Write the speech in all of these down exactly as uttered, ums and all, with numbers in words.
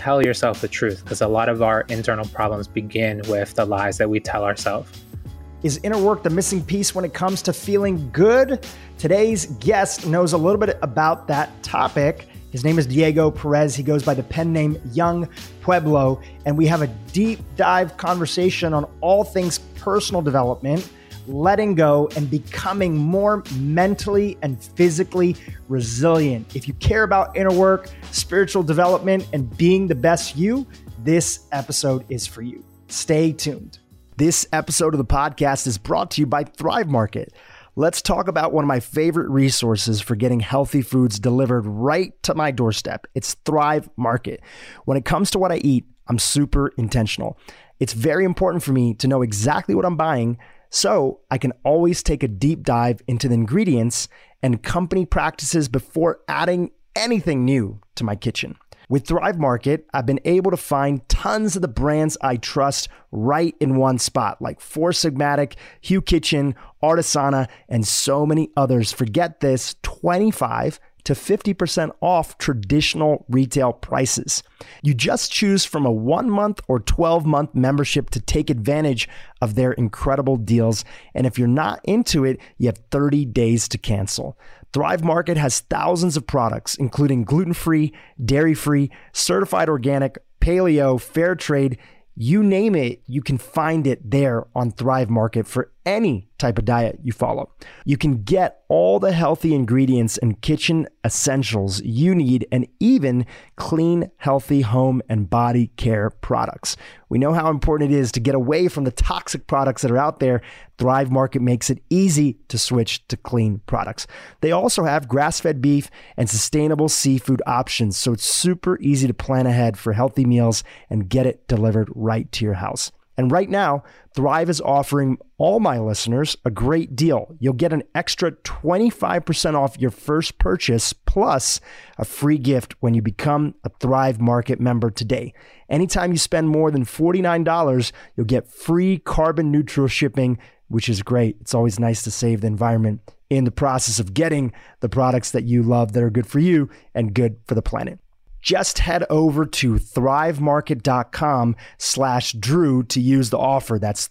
tell yourself the truth, because a lot of our internal problems begin with the lies that we tell ourselves. Is inner work the missing piece when it comes to feeling good? Today's guest knows a little bit about that topic. His name is Diego Perez. He goes by the pen name Young Pueblo, and we have a deep dive conversation on all things personal development, letting go, and becoming more mentally and physically resilient. If you care about inner work, spiritual development, and being the best you, this episode is for you. Stay tuned. This episode of the podcast is brought to you by Thrive Market. Let's talk about one of my favorite resources for getting healthy foods delivered right to my doorstep. It's Thrive Market. When it comes to what I eat, I'm super intentional. It's very important for me to know exactly what I'm buying so I can always take a deep dive into the ingredients and company practices before adding anything new to my kitchen. With Thrive Market, I've been able to find tons of the brands I trust right in one spot, like Four Sigmatic, Hue Kitchen, Artisana, and so many others. Forget this, twenty-five to fifty percent off traditional retail prices. You just choose from a one month or twelve month membership to take advantage of their incredible deals. And if you're not into it, you have thirty days to cancel. Thrive Market has thousands of products, including gluten-free, dairy-free, certified organic, paleo, fair trade. You name it, you can find it there on Thrive Market for any type of diet you follow. You can get all the healthy ingredients and kitchen essentials you need, and even clean, healthy home and body care products. We know how important it is to get away from the toxic products that are out there. Thrive Market makes it easy to switch to clean products. They also have grass-fed beef and sustainable seafood options, so it's super easy to plan ahead for healthy meals and get it delivered right to your house. And right now, Thrive is offering all my listeners a great deal. You'll get an extra twenty-five percent off your first purchase, plus a free gift when you become a Thrive Market member today. Anytime you spend more than forty-nine dollars, you'll get free carbon neutral shipping, which is great. It's always nice to save the environment in the process of getting the products that you love that are good for you and good for the planet. Just head over to thrivemarket.com slash Drew to use the offer. That's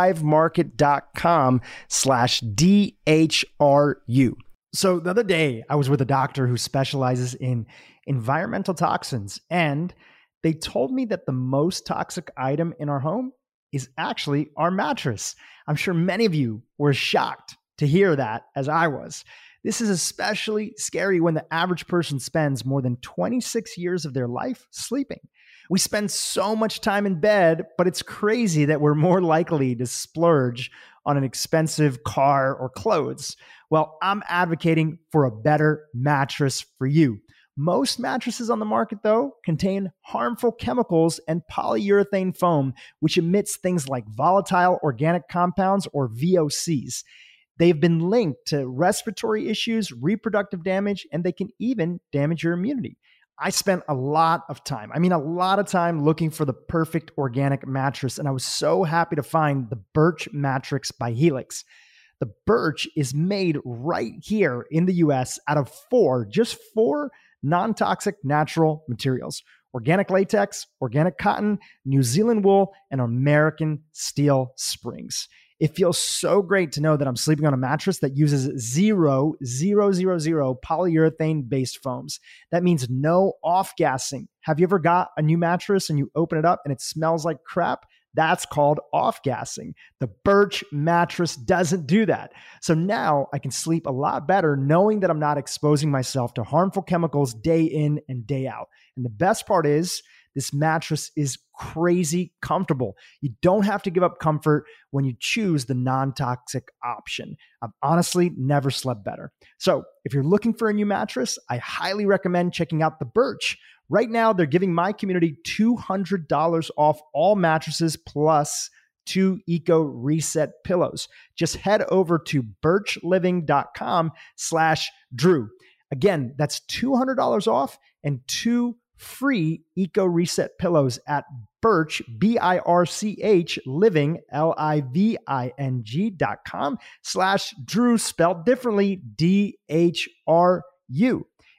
thrivemarket.com slash D H R U. So the other day, I was with a doctor who specializes in environmental toxins, and they told me that the most toxic item in our home is actually our mattress. I'm sure many of you were shocked to hear that, as I was. This is especially scary when the average person spends more than twenty-six years of their life sleeping. We spend so much time in bed, but it's crazy that we're more likely to splurge on an expensive car or clothes. Well, I'm advocating for a better mattress for you. Most mattresses on the market, though, contain harmful chemicals and polyurethane foam, which emits things like volatile organic compounds, or V O Cs. They've been linked to respiratory issues, reproductive damage, and they can even damage your immunity. I spent a lot of time, I mean a lot of time looking for the perfect organic mattress, and I was so happy to find the Birch Mattress by Helix. The Birch is made right here in the U S out of four, just four non-toxic natural materials: organic latex, organic cotton, New Zealand wool, and American steel springs. It feels so great to know that I'm sleeping on a mattress that uses zero, zero, zero, zero polyurethane-based foams. That means no off-gassing. Have you ever got a new mattress and you open it up and it smells like crap? That's called off-gassing. The Birch mattress doesn't do that. So now I can sleep a lot better knowing that I'm not exposing myself to harmful chemicals day in and day out. And the best part is, this mattress is crazy comfortable. You don't have to give up comfort when you choose the non-toxic option. I've honestly never slept better. So if you're looking for a new mattress, I highly recommend checking out the Birch. Right now, they're giving my community two hundred dollars off all mattresses plus two Eco Reset pillows. Just head over to birchliving.com slash Drew. Again, that's two hundred dollars off and two free Eco Reset pillows at Birch, B I R C H, living, L I V I N G dot com slash Drew, spelled differently, D H R U.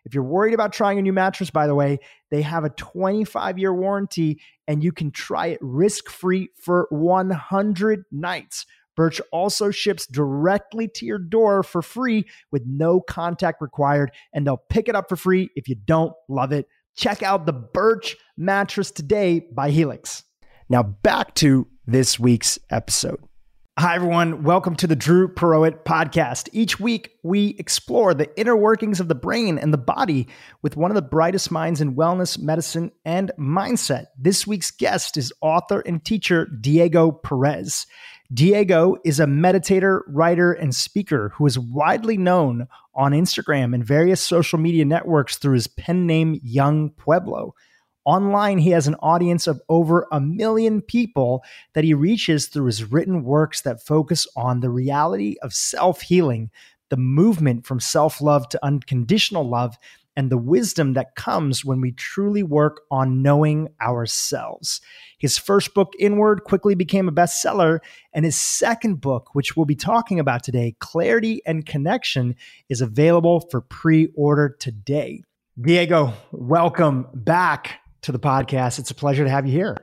If you're worried about trying a new mattress, by the way, they have a twenty-five year warranty and you can try it risk-free for one hundred nights. Birch also ships directly to your door for free with no contact required, and they'll pick it up for free if you don't love it. Check out the Birch mattress today by Helix. Now back to this week's episode. Hi, everyone. Welcome to the Drew Perowit podcast. Each week, we explore the inner workings of the brain and the body with one of the brightest minds in wellness, medicine, and mindset. This week's guest is author and teacher Diego Perez. Diego is a meditator, writer, and speaker who is widely known on Instagram and various social media networks through his pen name, Young Pueblo. Online, he has an audience of over a million people that he reaches through his written works that focus on the reality of self-healing, the movement from self-love to unconditional love, and the wisdom that comes when we truly work on knowing ourselves. His first book, Inward, quickly became a bestseller, and his second book, which we'll be talking about today, Clarity and Connection, is available for pre-order today. Diego, welcome back to the podcast. It's a pleasure to have you here.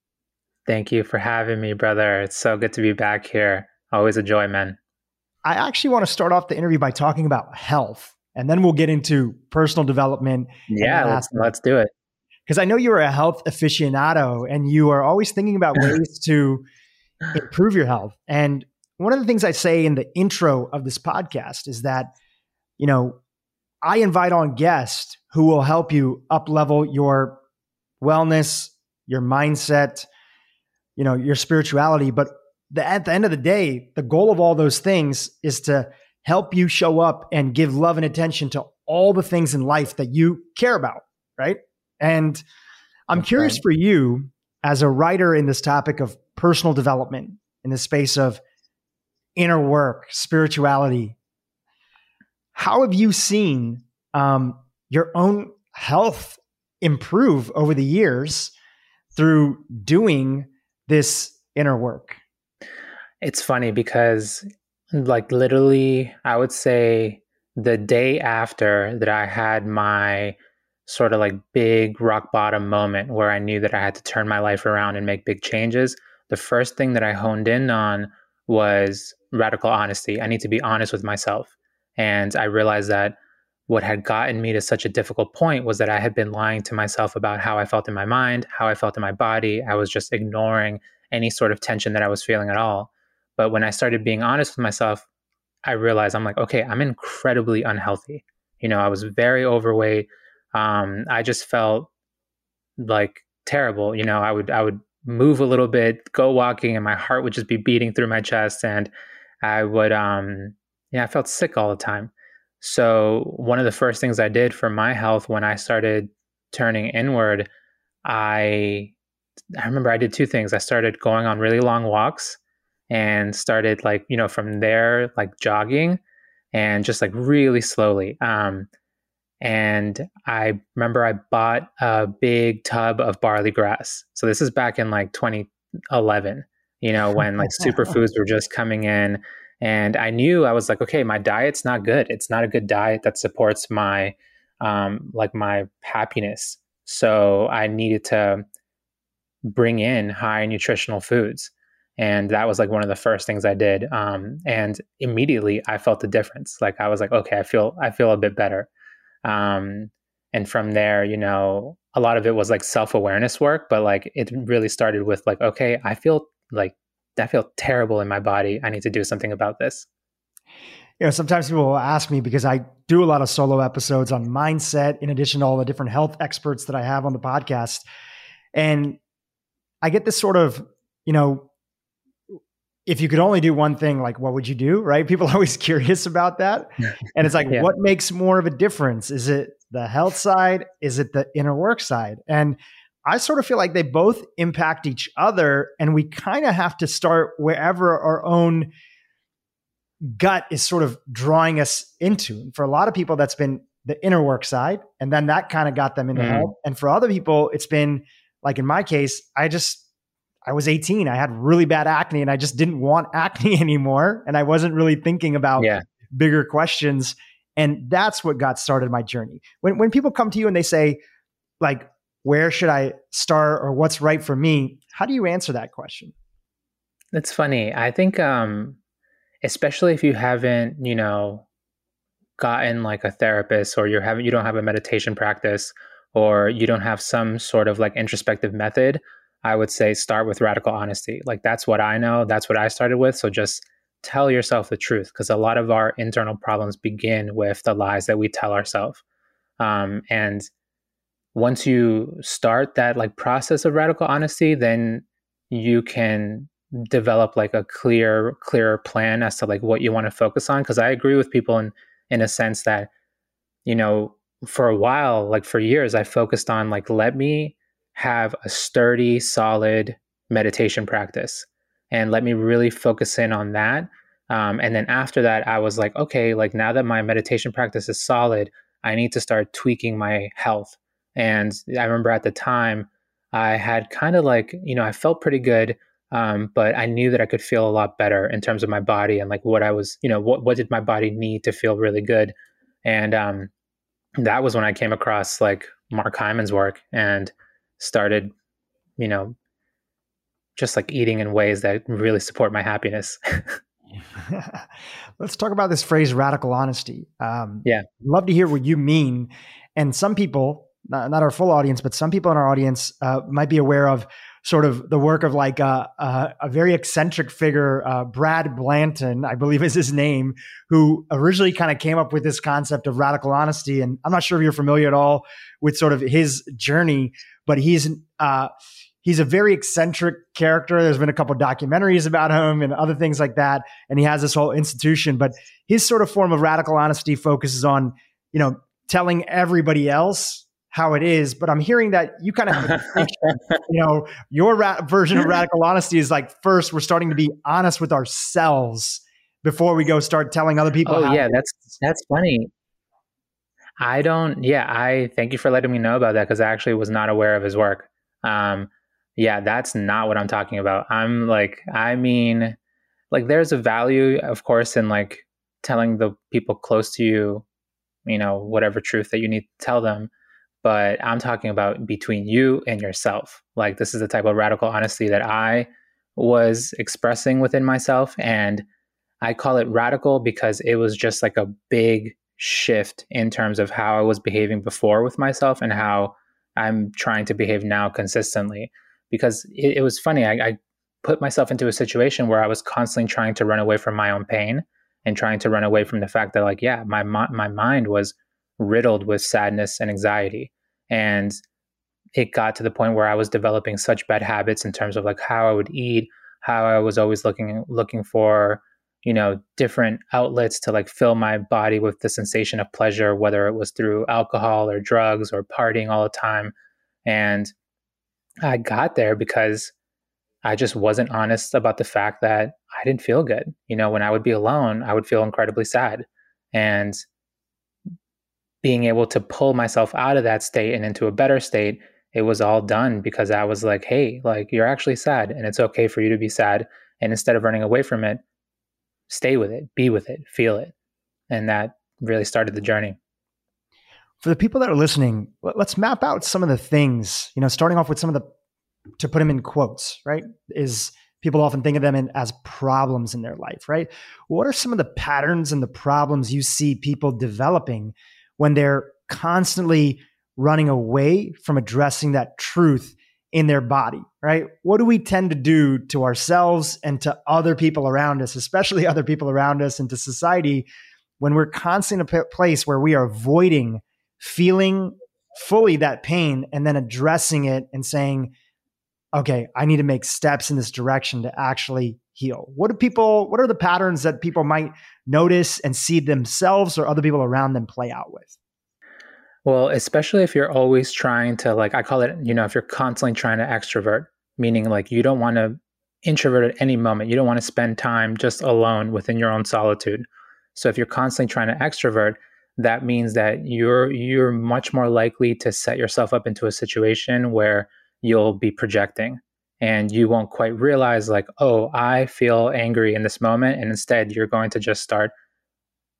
Thank you for having me, brother. It's so good to be back here. Always a joy, man. I actually want to start off the interview by talking about health, and then we'll get into personal development. Yeah, let's, let's do it. Because I know you're a health aficionado and you are always thinking about ways to improve your health. And one of the things I say in the intro of this podcast is that, you know, I invite on guests who will help you up-level your wellness, your mindset, you know, your spirituality. But the, at the end of the day, the goal of all those things is to help you show up and give love and attention to all the things in life that you care about, right? And I'm That's curious right. for you as a writer in this topic of personal development, in the space of inner work, spirituality, how have you seen um, your own health improve over the years through doing this inner work? It's funny because like literally, I would say the day after that I had my sort of like big rock bottom moment where I knew that I had to turn my life around and make big changes, the first thing that I honed in on was radical honesty. I need to be honest with myself. And I realized that what had gotten me to such a difficult point was that I had been lying to myself about how I felt in my mind, how I felt in my body. I was just ignoring any sort of tension that I was feeling at all. But when I started being honest with myself, I realized I'm like, okay, I'm incredibly unhealthy. You know, I was very overweight. Um, I just felt like terrible. You know, I would, I would move a little bit, go walking, and my heart would just be beating through my chest. And I would, um, yeah, I felt sick all the time. So one of the first things I did for my health when I started turning inward, I I remember I did two things. I started going on really long walks and started like, you know, from there, like jogging and just like really slowly. Um, and I remember I bought a big tub of barley grass. So this is back in like twenty eleven, you know, when like superfoods were just coming in. And I knew, I was like, okay, my diet's not good. It's not a good diet that supports my, um, like my happiness. So I needed to bring in high nutritional foods. And that was like one of the first things I did. Um, and immediately I felt the difference. Like I was like, okay, I feel, I feel a bit better. Um, and from there, you know, a lot of it was like self-awareness work, but like it really started with like, okay, I feel like I feel terrible in my body. I need to do something about this. You know, sometimes people will ask me, because I do a lot of solo episodes on mindset, in addition to all the different health experts that I have on the podcast. And I get this sort of, you know, if you could only do one thing, like, what would you do? Right? People are always curious about that. And it's like, yeah. What makes more of a difference? Is it the health side? Is it the inner work side? And I sort of feel like they both impact each other, and we kind of have to start wherever our own gut is sort of drawing us into. And for a lot of people, that's been the inner work side, and then that kind of got them into mm. health. And for other people, it's been like in my case, I just, I was eighteen. I had really bad acne, and I just didn't want acne anymore. And I wasn't really thinking about yeah. bigger questions. And that's what got started my journey. When, when people come to you and they say, like, where should I start or what's right for me? How do you answer that question? It's funny. I think, um, especially if you haven't, you know, gotten like a therapist, or you haven't, you don't have a meditation practice, or you don't have some sort of like introspective method, I would say start with radical honesty. Like that's what I know. That's what I started with. So just tell yourself the truth, because a lot of our internal problems begin with the lies that we tell ourselves. Um, and once you start that like process of radical honesty, then you can develop like a clear, clearer plan as to like what you want to focus on. Because I agree with people in in a sense that, you know, for a while, like for years, I focused on like, let me have a sturdy, solid meditation practice, and let me really focus in on that. Um, and then after that, I was like, okay, like now that my meditation practice is solid, I need to start tweaking my health. And I remember at the time, I had kind of like, you know, I felt pretty good, um, but I knew that I could feel a lot better in terms of my body and like what I was, you know, what, what did my body need to feel really good. And um, that was when I came across like Mark Hyman's work and started, you know, just like eating in ways that really support my happiness. Let's talk about this phrase, radical honesty. Um, yeah. Love to hear what you mean. And some people, not, not our full audience, but some people in our audience uh, might be aware of sort of the work of like a, a, a very eccentric figure, uh, Brad Blanton, I believe is his name, who originally kind of came up with this concept of radical honesty. And I'm not sure if you're familiar at all with sort of his journey, but he's uh, he's a very eccentric character. There's been a couple of documentaries about him and other things like that. And he has this whole institution, but his sort of form of radical honesty focuses on, you know, telling everybody else how it is. But I'm hearing that you kind of, you know, your ra- version of radical honesty is like, first, we're starting to be honest with ourselves before we go start telling other people. Oh how yeah, that's, that's funny. I don't, yeah, I thank you for letting me know about that, because I actually was not aware of his work. Um, yeah, that's not what I'm talking about. I'm like, I mean, like there's a value, of course, in like telling the people close to you, you know, whatever truth that you need to tell them. But I'm talking about between you and yourself. Like this is the type of radical honesty that I was expressing within myself. And I call it radical because it was just like a big shift in terms of how I was behaving before with myself and how I'm trying to behave now consistently. Because it, it was funny, I, I put myself into a situation where I was constantly trying to run away from my own pain and trying to run away from the fact that like, yeah, my my mind was riddled with sadness and anxiety. And it got to the point where I was developing such bad habits in terms of like how I would eat, how I was always looking looking for, you know, different outlets to like fill my body with the sensation of pleasure, whether it was through alcohol or drugs or partying all the time. And I got there because I just wasn't honest about the fact that I didn't feel good. You know, when I would be alone, I would feel incredibly sad. And being able to pull myself out of that state and into a better state, it was all done because I was like, hey, like you're actually sad and it's okay for you to be sad. And instead of running away from it, stay with it, be with it, feel it. And that really started the journey. For the people that are listening, let's map out some of the things, you know, starting off with some of the, to put them in quotes, right? Is people often think of them in, as problems in their life, right? What are some of the patterns and the problems you see people developing when they're constantly running away from addressing that truth in their body, right? What do we tend to do to ourselves and to other people around us, especially other people around us and to society, when we're constantly in a place where we are avoiding feeling fully that pain and then addressing it and saying, okay, I need to make steps in this direction to actually heal? What do people, what are the patterns that people might notice and see themselves or other people around them play out with? Well, especially if you're always trying to, like, I call it, you know, if you're constantly trying to extrovert, meaning like you don't want to introvert at any moment. You don't want to spend time just alone within your own solitude. So if you're constantly trying to extrovert, that means that you're you're much more likely to set yourself up into a situation where you'll be projecting and you won't quite realize like, oh, I feel angry in this moment. And instead you're going to just start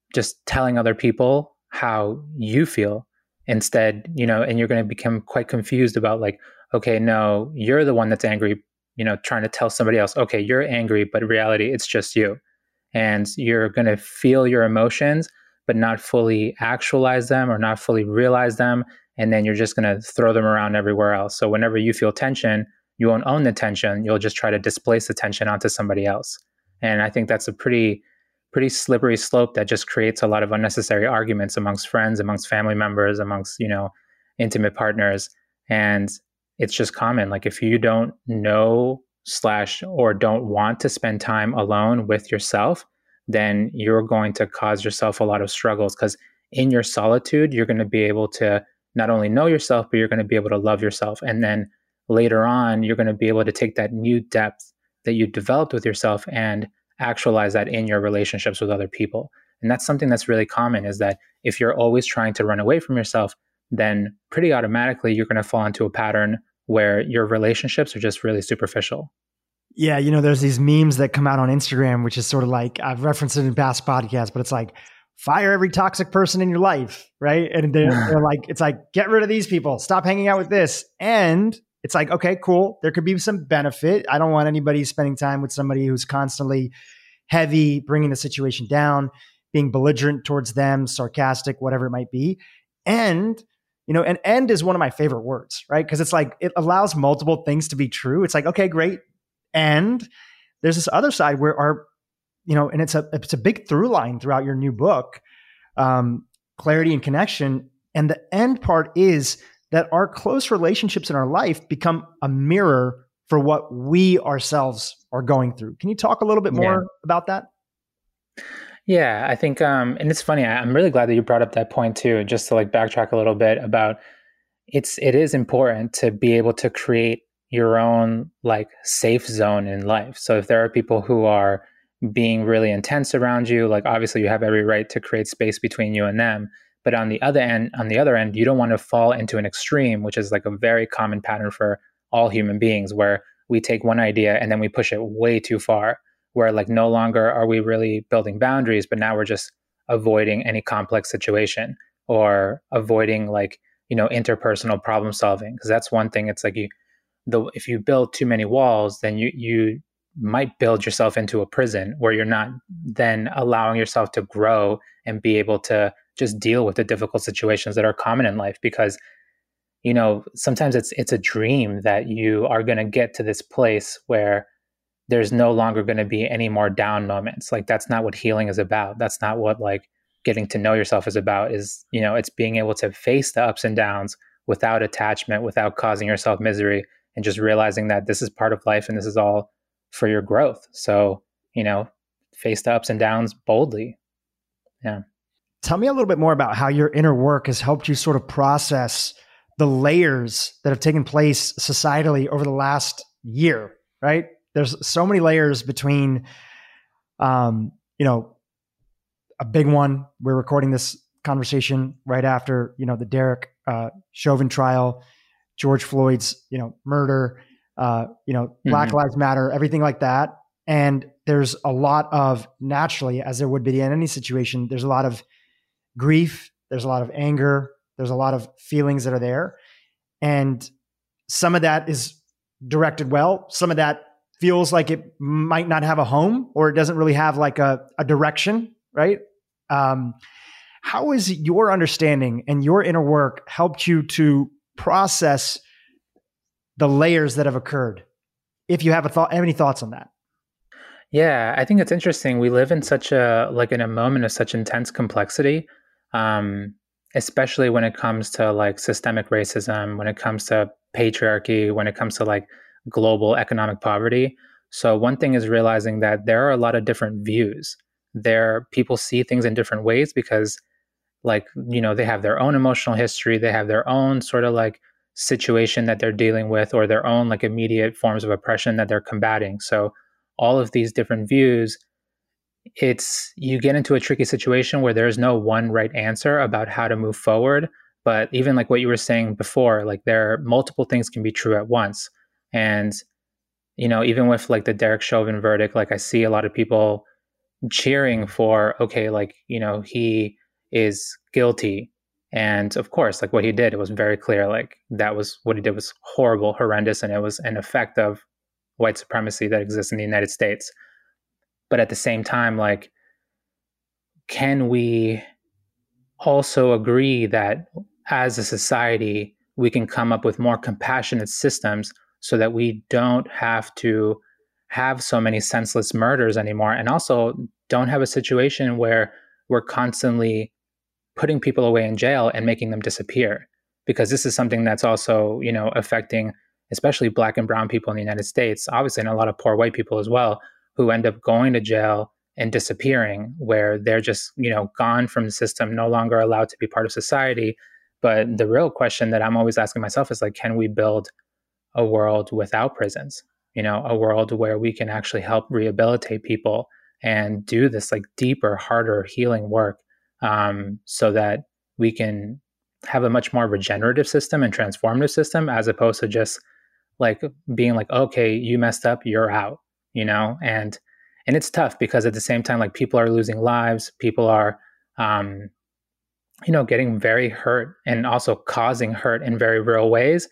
just telling other people how you feel instead, you know, and you're going to become quite confused about like, okay, no, you're the one that's angry, you know, trying to tell somebody else, okay, you're angry, but in reality, it's just you. And you're going to feel your emotions, but not fully actualize them or not fully realize them. And then you're just going to throw them around everywhere else. So whenever you feel tension, you won't own the tension. You'll just try to displace the tension onto somebody else. And I think that's a pretty, pretty slippery slope that just creates a lot of unnecessary arguments amongst friends, amongst family members, amongst, you know, intimate partners. And it's just common. Like if you don't know slash or don't want to spend time alone with yourself, then you're going to cause yourself a lot of struggles, because in your solitude, you're going to be able to not only know yourself, but you're going to be able to love yourself. And then later on, you're going to be able to take that new depth that you developed with yourself and actualize that in your relationships with other people. And that's something that's really common, is that if you're always trying to run away from yourself, then pretty automatically you're going to fall into a pattern where your relationships are just really superficial. Yeah, you know, there's these memes that come out on Instagram, which is sort of like, I've referenced it in past podcasts, but it's like, fire every toxic person in your life, right? And they're, they're like, it's like, get rid of these people, stop hanging out with this. And it's like, okay, cool. There could be some benefit. I don't want anybody spending time with somebody who's constantly heavy, bringing the situation down, being belligerent towards them, sarcastic, whatever it might be. And, you know, and end is one of my favorite words, right? Because it's like, it allows multiple things to be true. It's like, okay, great. And there's this other side where our, you know, and it's a, it's a big through line throughout your new book, um, Clarity and Connection. And the end part is that our close relationships in our life become a mirror for what we ourselves are going through. Can you talk a little bit more yeah. about that? Yeah, I think, um, and it's funny, I, I'm really glad that you brought up that point too, just to like backtrack a little bit about it's, it is important to be able to create your own like safe zone in life. So if there are people who are being really intense around you, like obviously you have every right to create space between you and them. But on the other end, on the other end, you don't want to fall into an extreme, which is like a very common pattern for all human beings, where we take one idea and then we push it way too far, where like no longer are we really building boundaries, but now we're just avoiding any complex situation or avoiding like, you know, interpersonal problem solving. Because that's one thing. It's like you, the if you build too many walls, then you you might build yourself into a prison where you're not then allowing yourself to grow and be able to just deal with the difficult situations that are common in life. Because, you know, sometimes it's it's a dream that you are going to get to this place where there's no longer going to be any more down moments. Like that's not what healing is about. That's not what like getting to know yourself is about. Is, you know, it's being able to face the ups and downs without attachment, without causing yourself misery, and just realizing that this is part of life and this is all for your growth. So, you know, face the ups and downs boldly. Yeah. Tell me a little bit more about how your inner work has helped you sort of process the layers that have taken place societally over the last year, right? There's so many layers between, um, you know, a big one. We're recording this conversation right after, you know, the Derek uh, Chauvin trial, George Floyd's, you know, murder, uh, you know, Black mm-hmm. Lives Matter, everything like that. And there's a lot of, naturally, as there would be in any situation, there's a lot of grief, there's a lot of anger, there's a lot of feelings that are there. And some of that is directed well. Some of that feels like it might not have a home, or it doesn't really have like a, a direction, right? Um, how has your understanding and your inner work helped you to process the layers that have occurred? If you have a thought, have any thoughts on that? Yeah, I think it's interesting. We live in such a, like in a moment of such intense complexity, um, especially when it comes to like systemic racism, when it comes to patriarchy, when it comes to like global economic poverty. So one thing is realizing that there are a lot of different views. There, people see things in different ways because like, you know, they have their own emotional history. They have their own sort of like situation that they're dealing with, or their own like immediate forms of oppression that they're combating. So all of these different views, it's, you get into a tricky situation where there's no one right answer about how to move forward. But even like what you were saying before, like there are multiple things can be true at once. And, you know, even with like the Derek Chauvin verdict, like I see a lot of people cheering for, okay, like, you know, he is guilty. And of course, like what he did, it was very clear, like that was what he did was horrible, horrendous, and it was an effect of white supremacy that exists in the United States. But at the same time, like, can we also agree that as a society, we can come up with more compassionate systems so that we don't have to have so many senseless murders anymore, and also don't have a situation where we're constantly putting people away in jail and making them disappear? Because this is something that's also, you know, affecting especially Black and brown people in the United States, obviously, and a lot of poor white people as well, who end up going to jail and disappearing, where they're just, you know, gone from the system, no longer allowed to be part of society. But the real question that I'm always asking myself is like, can we build a world without prisons? You know, a world where we can actually help rehabilitate people and do this like deeper, harder healing work, um, so that we can have a much more regenerative system and transformative system, as opposed to just like being like, okay, you messed up, you're out, you know? And and it's tough because at the same time, like people are losing lives, people are, um, you know, getting very hurt and also causing hurt in very real ways.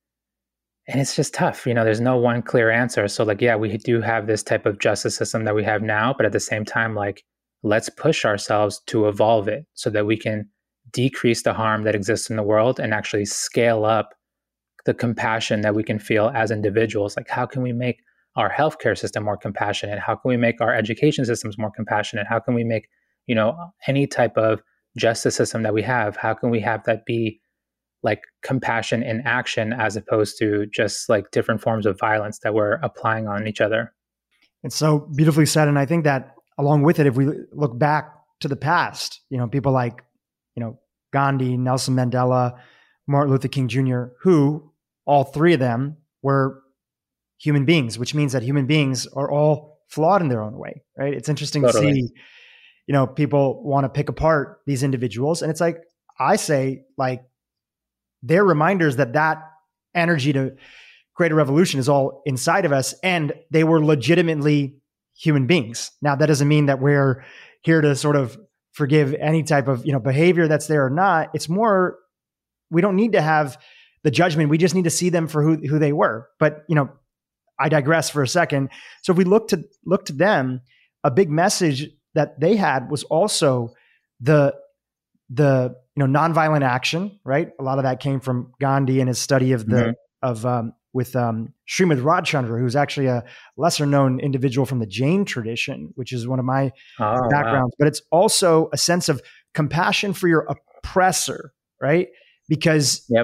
And it's just tough. You know, there's no one clear answer. So like, yeah, we do have this type of justice system that we have now, but at the same time, like, let's push ourselves to evolve it so that we can decrease the harm that exists in the world and actually scale up the compassion that we can feel as individuals. Like, how can we make our healthcare system more compassionate? How can we make our education systems more compassionate? How can we make, you know, any type of justice system that we have, how can we have that be like compassion in action, as opposed to just like different forms of violence that we're applying on each other? It's so beautifully said. And I think that along with it, if we look back to the past, you know, people like, you know, Gandhi, Nelson Mandela, Martin Luther King Junior, who all three of them were human beings, which means that human beings are all flawed in their own way, right? It's interesting totally. to see, you know, people want to pick apart these individuals. And it's like, I say, like, they're reminders that that energy to create a revolution is all inside of us. And they were legitimately human beings. Now, that doesn't mean that we're here to sort of forgive any type of, you know, behavior that's there or not. It's more, we don't need to have the judgment. We just need to see them for who, who they were. But, you know, I digress for a second. So if we look to look to them, a big message that they had was also the the you know nonviolent action, right? A lot of that came from Gandhi and his study of the mm-hmm. of um, with um, Srimad Radchandra, who's actually a lesser known individual from the Jain tradition, which is one of my oh, backgrounds. Wow. But it's also a sense of compassion for your oppressor, right? Because yep.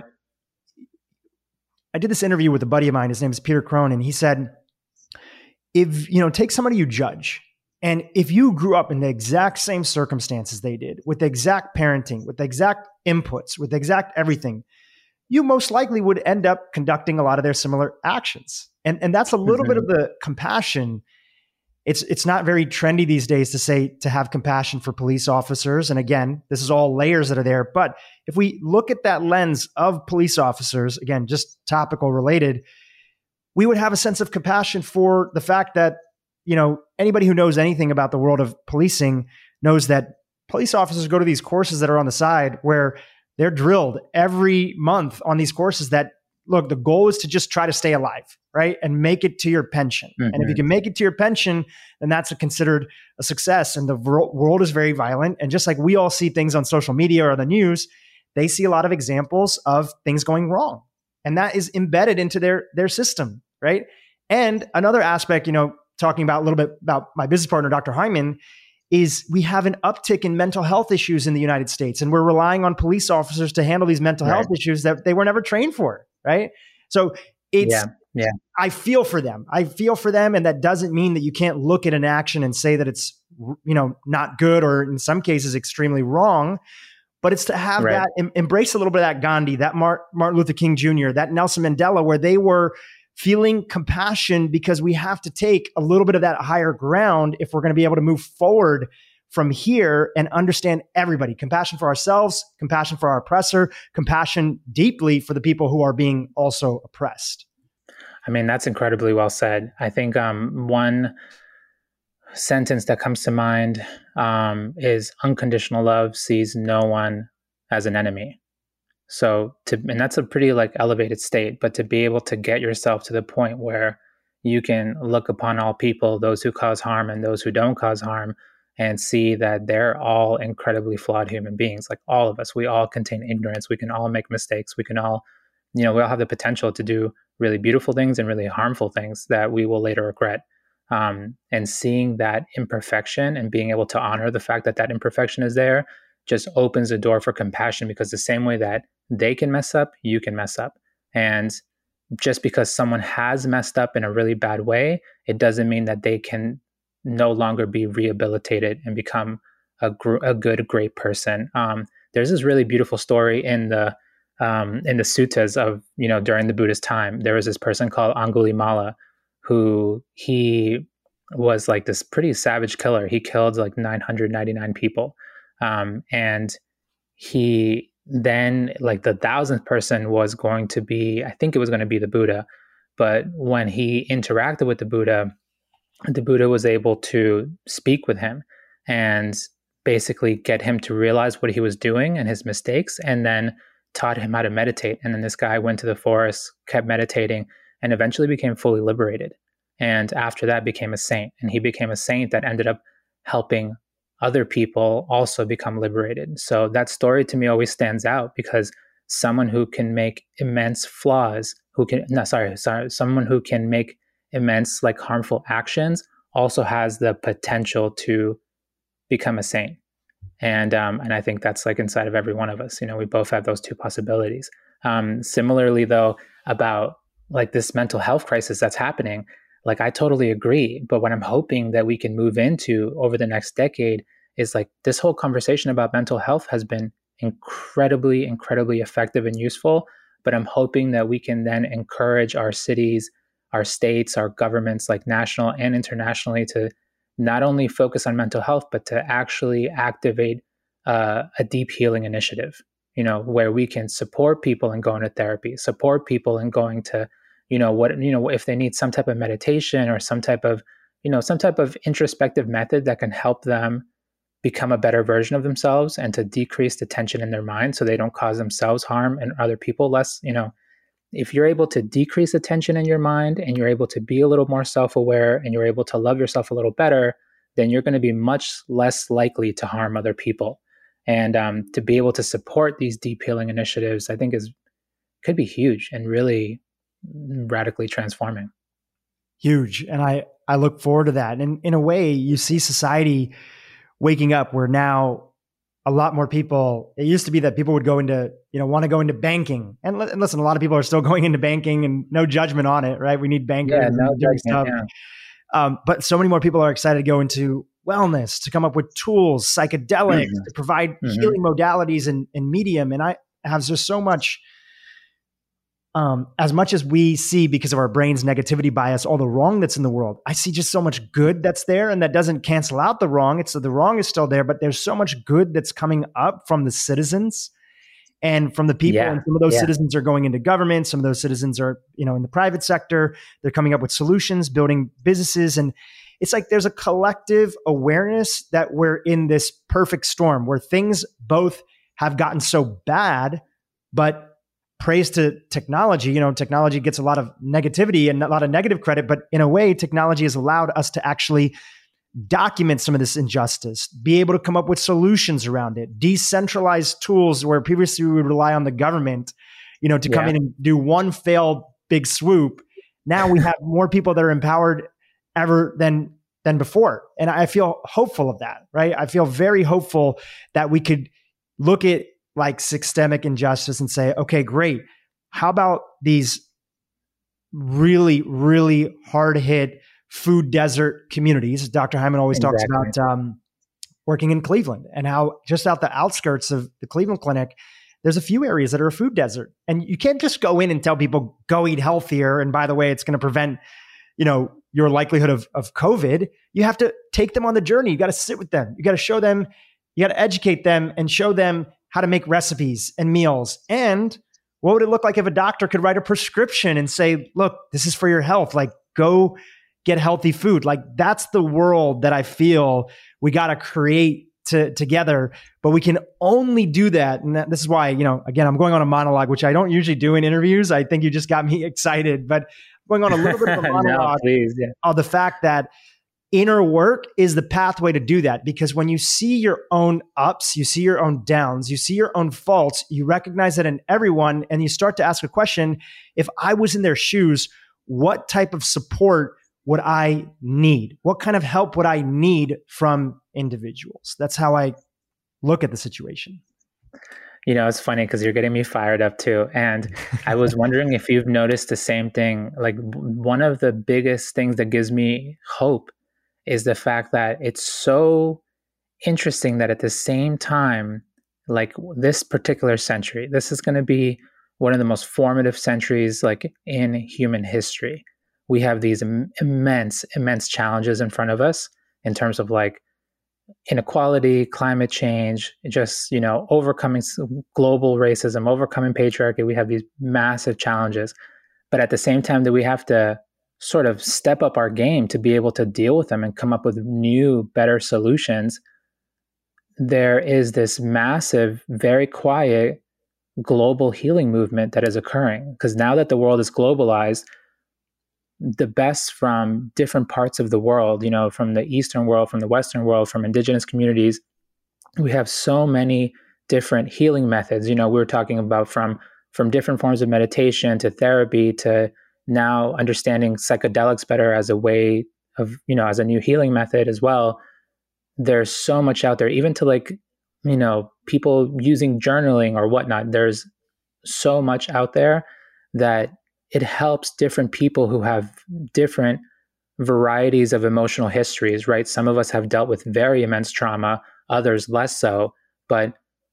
I did this interview with a buddy of mine. His name is Peter Crone, and he said, if, you know, take somebody you judge, and if you grew up in the exact same circumstances they did, with the exact parenting, with the exact inputs, with the exact everything, you most likely would end up conducting a lot of their similar actions. And, and that's a little mm-hmm. bit of the compassion. It's, it's not very trendy these days to say, to have compassion for police officers. And again, this is all layers that are there. But if we look at that lens of police officers, again, just topical related, we would have a sense of compassion for the fact that, you know, anybody who knows anything about the world of policing knows that police officers go to these courses that are on the side where they're drilled every month on these courses that, look, the goal is to just try to stay alive, right? And make it to your pension. Mm-hmm. And if you can make it to your pension, then that's a considered a success. And the world is very violent. And just like we all see things on social media or the news, they see a lot of examples of things going wrong. And that is embedded into their, their system, right? And another aspect, you know, talking about a little bit about my business partner, Doctor Hyman, is we have an uptick in mental health issues in the United States. And we're relying on police officers to handle these mental right. health issues that they were never trained for. Right. So it's, yeah, yeah. I feel for them. I feel for them. And that doesn't mean that you can't look at an action and say that it's, you know, not good, or in some cases extremely wrong, but it's to have right. that, em- embrace a little bit of that Gandhi, that Mar- Martin Luther King Junior, that Nelson Mandela, where they were feeling compassion, because we have to take a little bit of that higher ground if we're going to be able to move forward from here and understand everybody. Compassion for ourselves, compassion for our oppressor, compassion deeply for the people who are being also oppressed. I mean, that's incredibly well said. I think um, one sentence that comes to mind um, is unconditional love sees no one as an enemy. So to, and that's a pretty like elevated state, but to be able to get yourself to the point where you can look upon all people, those who cause harm and those who don't cause harm, and see that they're all incredibly flawed human beings. Like all of us, we all contain ignorance. We can all make mistakes. We can all, you know, we all have the potential to do really beautiful things and really harmful things that we will later regret. Um, and seeing that imperfection and being able to honor the fact that that imperfection is there just opens the door for compassion, because the same way that they can mess up, you can mess up. And just because someone has messed up in a really bad way, it doesn't mean that they can no longer be rehabilitated and become a, gr- a good, great person. Um, there's this really beautiful story in the um, in the suttas of, you know, during the Buddha's time. There was this person called Angulimala, who he was like this pretty savage killer. He killed like nine hundred ninety-nine people, um, and he then like the thousandth person was going to be, I think it was going to be the Buddha. But when he interacted with the Buddha, the Buddha was able to speak with him and basically get him to realize what he was doing and his mistakes, and then taught him how to meditate. And then this guy went to the forest, kept meditating, and eventually became fully liberated. And after that became a saint. And he became a saint that ended up helping other people also become liberated. So that story to me always stands out, because someone who can make immense flaws, who can, no, sorry, sorry, someone who can make immense like harmful actions also has the potential to become a saint. And, um, and I think that's like inside of every one of us. You know, we both have those two possibilities. Um, similarly though, about like this mental health crisis that's happening, like I totally agree. But what I'm hoping that we can move into over the next decade is like this whole conversation about mental health has been incredibly, incredibly effective and useful. But I'm hoping that we can then encourage our cities, our states, our governments, like national and internationally, to not only focus on mental health, but to actually activate uh, a deep healing initiative, you know, where we can support people in going to therapy, support people in going to, you know, what, you know, if they need some type of meditation or some type of, you know, some type of introspective method that can help them become a better version of themselves and to decrease the tension in their mind so they don't cause themselves harm and other people less. You know, if you're able to decrease the tension in your mind and you're able to be a little more self-aware and you're able to love yourself a little better, then you're going to be much less likely to harm other people. And um, to be able to support these deep healing initiatives, I think is could be huge and really radically transforming. Huge. And I, I look forward to that. And in a way, you see society waking up where now a lot more people, it used to be that people would go into, you know, want to go into banking. And, and listen, a lot of people are still going into banking, and no judgment on it, right? We need bankers. Yeah, no judgment, stuff. Yeah. Um, but so many more people are excited to go into wellness, to come up with tools, psychedelics, mm-hmm. to provide mm-hmm. healing modalities and, and medium. And I have just so much, um, as much as we see because of our brain's negativity bias, all the wrong that's in the world, I see just so much good that's there, and that doesn't cancel out the wrong. It's the wrong is still there, but there's so much good that's coming up from the citizens and from the people. Yeah. And some of those yeah. citizens are going into government. Some of those citizens are, you know, in the private sector. They're coming up with solutions, building businesses. And it's like there's a collective awareness that we're in this perfect storm where things both have gotten so bad, but praise to technology, you know, technology gets a lot of negativity and a lot of negative credit, but in a way, technology has allowed us to actually document some of this injustice, be able to come up with solutions around it, decentralized tools where previously we would rely on the government, you know, to come yeah. in and do one failed big swoop. Now we have more people that are empowered ever than, than before. And I feel hopeful of that, right? I feel very hopeful that we could look at like systemic injustice and say, okay, great. How about these really, really hard hit food desert communities? Doctor Hyman always exactly. talks about um, working in Cleveland and how just out the outskirts of the Cleveland Clinic, there's a few areas that are a food desert. And you can't just go in and tell people, go eat healthier. And by the way, it's going to prevent, you know, your likelihood of, of COVID. You have to take them on the journey. You got to sit with them. You got to show them, you got to educate them and show them how to make recipes and meals. And what would it look like if a doctor could write a prescription and say, look, this is for your health. Like, go get healthy food. Like that's the world that I feel we got to create to, together, but we can only do that. And that, this is why, you know, again, I'm going on a monologue, which I don't usually do in interviews. I think you just got me excited, but I'm going on a little bit of a monologue no, please, yeah. of the fact that inner work is the pathway to do that. Because when you see your own ups, you see your own downs, you see your own faults, you recognize that in everyone, and you start to ask a question, if I was in their shoes, what type of support would I need? What kind of help would I need from individuals? That's how I look at the situation. You know, it's funny because you're getting me fired up too. And I was wondering if you've noticed the same thing. Like one of the biggest things that gives me hope is the fact that it's so interesting that at the same time, like this particular century, this is going to be one of the most formative centuries like in human history. We have these im- immense, immense challenges in front of us in terms of like inequality, climate change, just, you know, overcoming global racism, overcoming patriarchy. We have these massive challenges. But at the same time that we have to sort of step up our game to be able to deal with them and come up with new, better solutions, there is this massive, very quiet global healing movement that is occurring. Because now that the world is globalized, the best from different parts of the world, you know, from the Eastern world, from the Western world, from indigenous communities, we have so many different healing methods. You know, we were talking about from from different forms of meditation to therapy to now understanding psychedelics better as a way of, you know, as a new healing method as well. There's so much out there, even to like, you know, people using journaling or whatnot. There's so much out there that it helps different people who have different varieties of emotional histories, right? Some of us have dealt with very immense trauma, others less so. But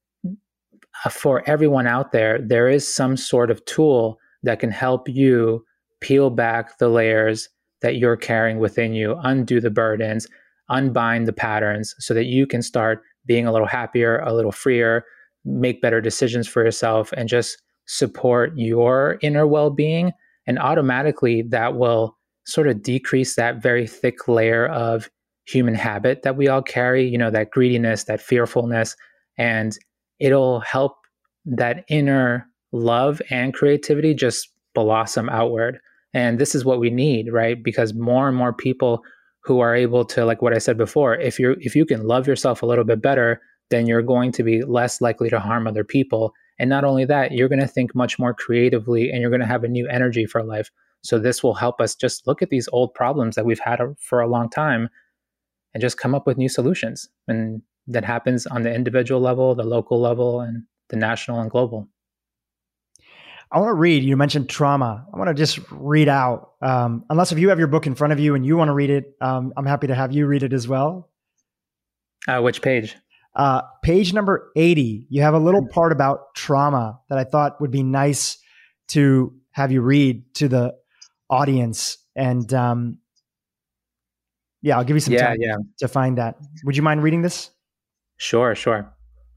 for everyone out there, there is some sort of tool that can help you peel back the layers that you're carrying within you, undo the burdens, unbind the patterns so that you can start being a little happier, a little freer, make better decisions for yourself, and just support your inner well-being. And automatically that will sort of decrease that very thick layer of human habit that we all carry, you know, that greediness, that fearfulness, and it'll help that inner love and creativity just blossom outward. And this is what we need, right? Because more and more people who are able to, like what I said before, if you're if you can love yourself a little bit better, then you're going to be less likely to harm other people. And not only that, you're going to think much more creatively and you're going to have a new energy for life. So this will help us just look at these old problems that we've had for a long time and just come up with new solutions. And that happens on the individual level, the local level, and the national and global. I want to read, you mentioned trauma. I want to just read out, um, unless if you have your book in front of you and you want to read it, um, I'm happy to have you read it as well. Uh, which page? Uh, page number eighty, you have a little part about trauma that I thought would be nice to have you read to the audience. And um, yeah, I'll give you some yeah, time yeah. to find that. Would you mind reading this? Sure, sure.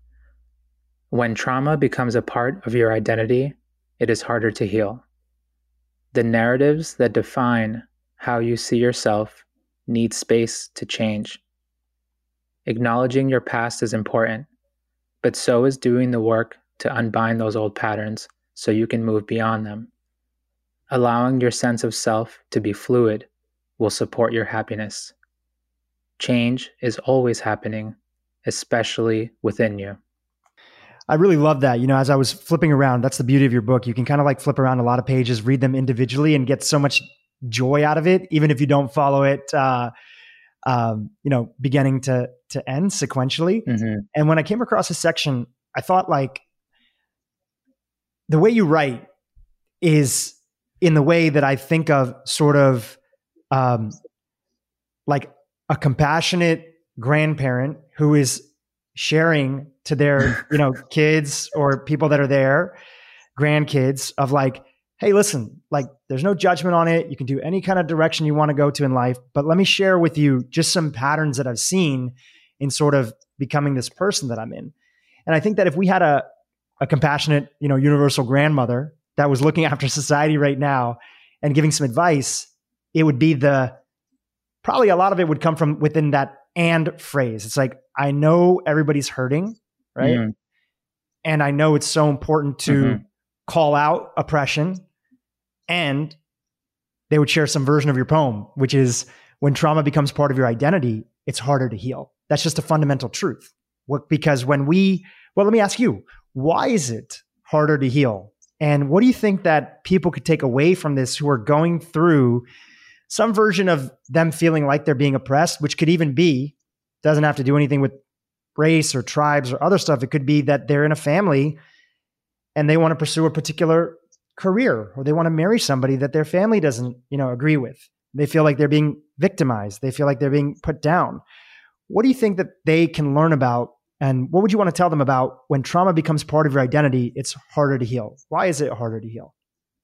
When trauma becomes a part of your identity, it is harder to heal. The narratives that define how you see yourself need space to change. Acknowledging your past is important, but so is doing the work to unbind those old patterns so you can move beyond them. Allowing your sense of self to be fluid will support your happiness. Change is always happening, especially within you. I really love that. You know, as I was flipping around, that's the beauty of your book. You can kind of like flip around a lot of pages, read them individually and get so much joy out of it, even if you don't follow it, uh, um, you know, beginning to, to end sequentially. Mm-hmm. And when I came across this section, I thought like the way you write is in the way that I think of sort of um, like a compassionate grandparent who is sharing to their, you know, kids or people that are there, grandkids, of like, hey, listen, like there's no judgment on it. You can do any kind of direction you want to go to in life, but let me share with you just some patterns that I've seen in sort of becoming this person that I'm in. And I think that if we had a, a compassionate, you know, universal grandmother that was looking after society right now and giving some advice, it would be the probably a lot of it would come from within that and phrase. It's like, I know everybody's hurting, right? Mm. And I know it's so important to mm-hmm. call out oppression. And they would share some version of your poem, which is, when trauma becomes part of your identity, it's harder to heal. That's just a fundamental truth. What, because when we, well, let me ask you, why is it harder to heal? And what do you think that people could take away from this who are going through some version of them feeling like they're being oppressed, which could even be, doesn't have to do anything with race or tribes or other stuff. It could be that they're in a family and they want to pursue a particular career, or they want to marry somebody that their family doesn't, you know, agree with. They feel like they're being victimized. They feel like they're being put down. What do you think that they can learn about? And what would you want to tell them about when trauma becomes part of your identity, it's harder to heal? Why is it harder to heal?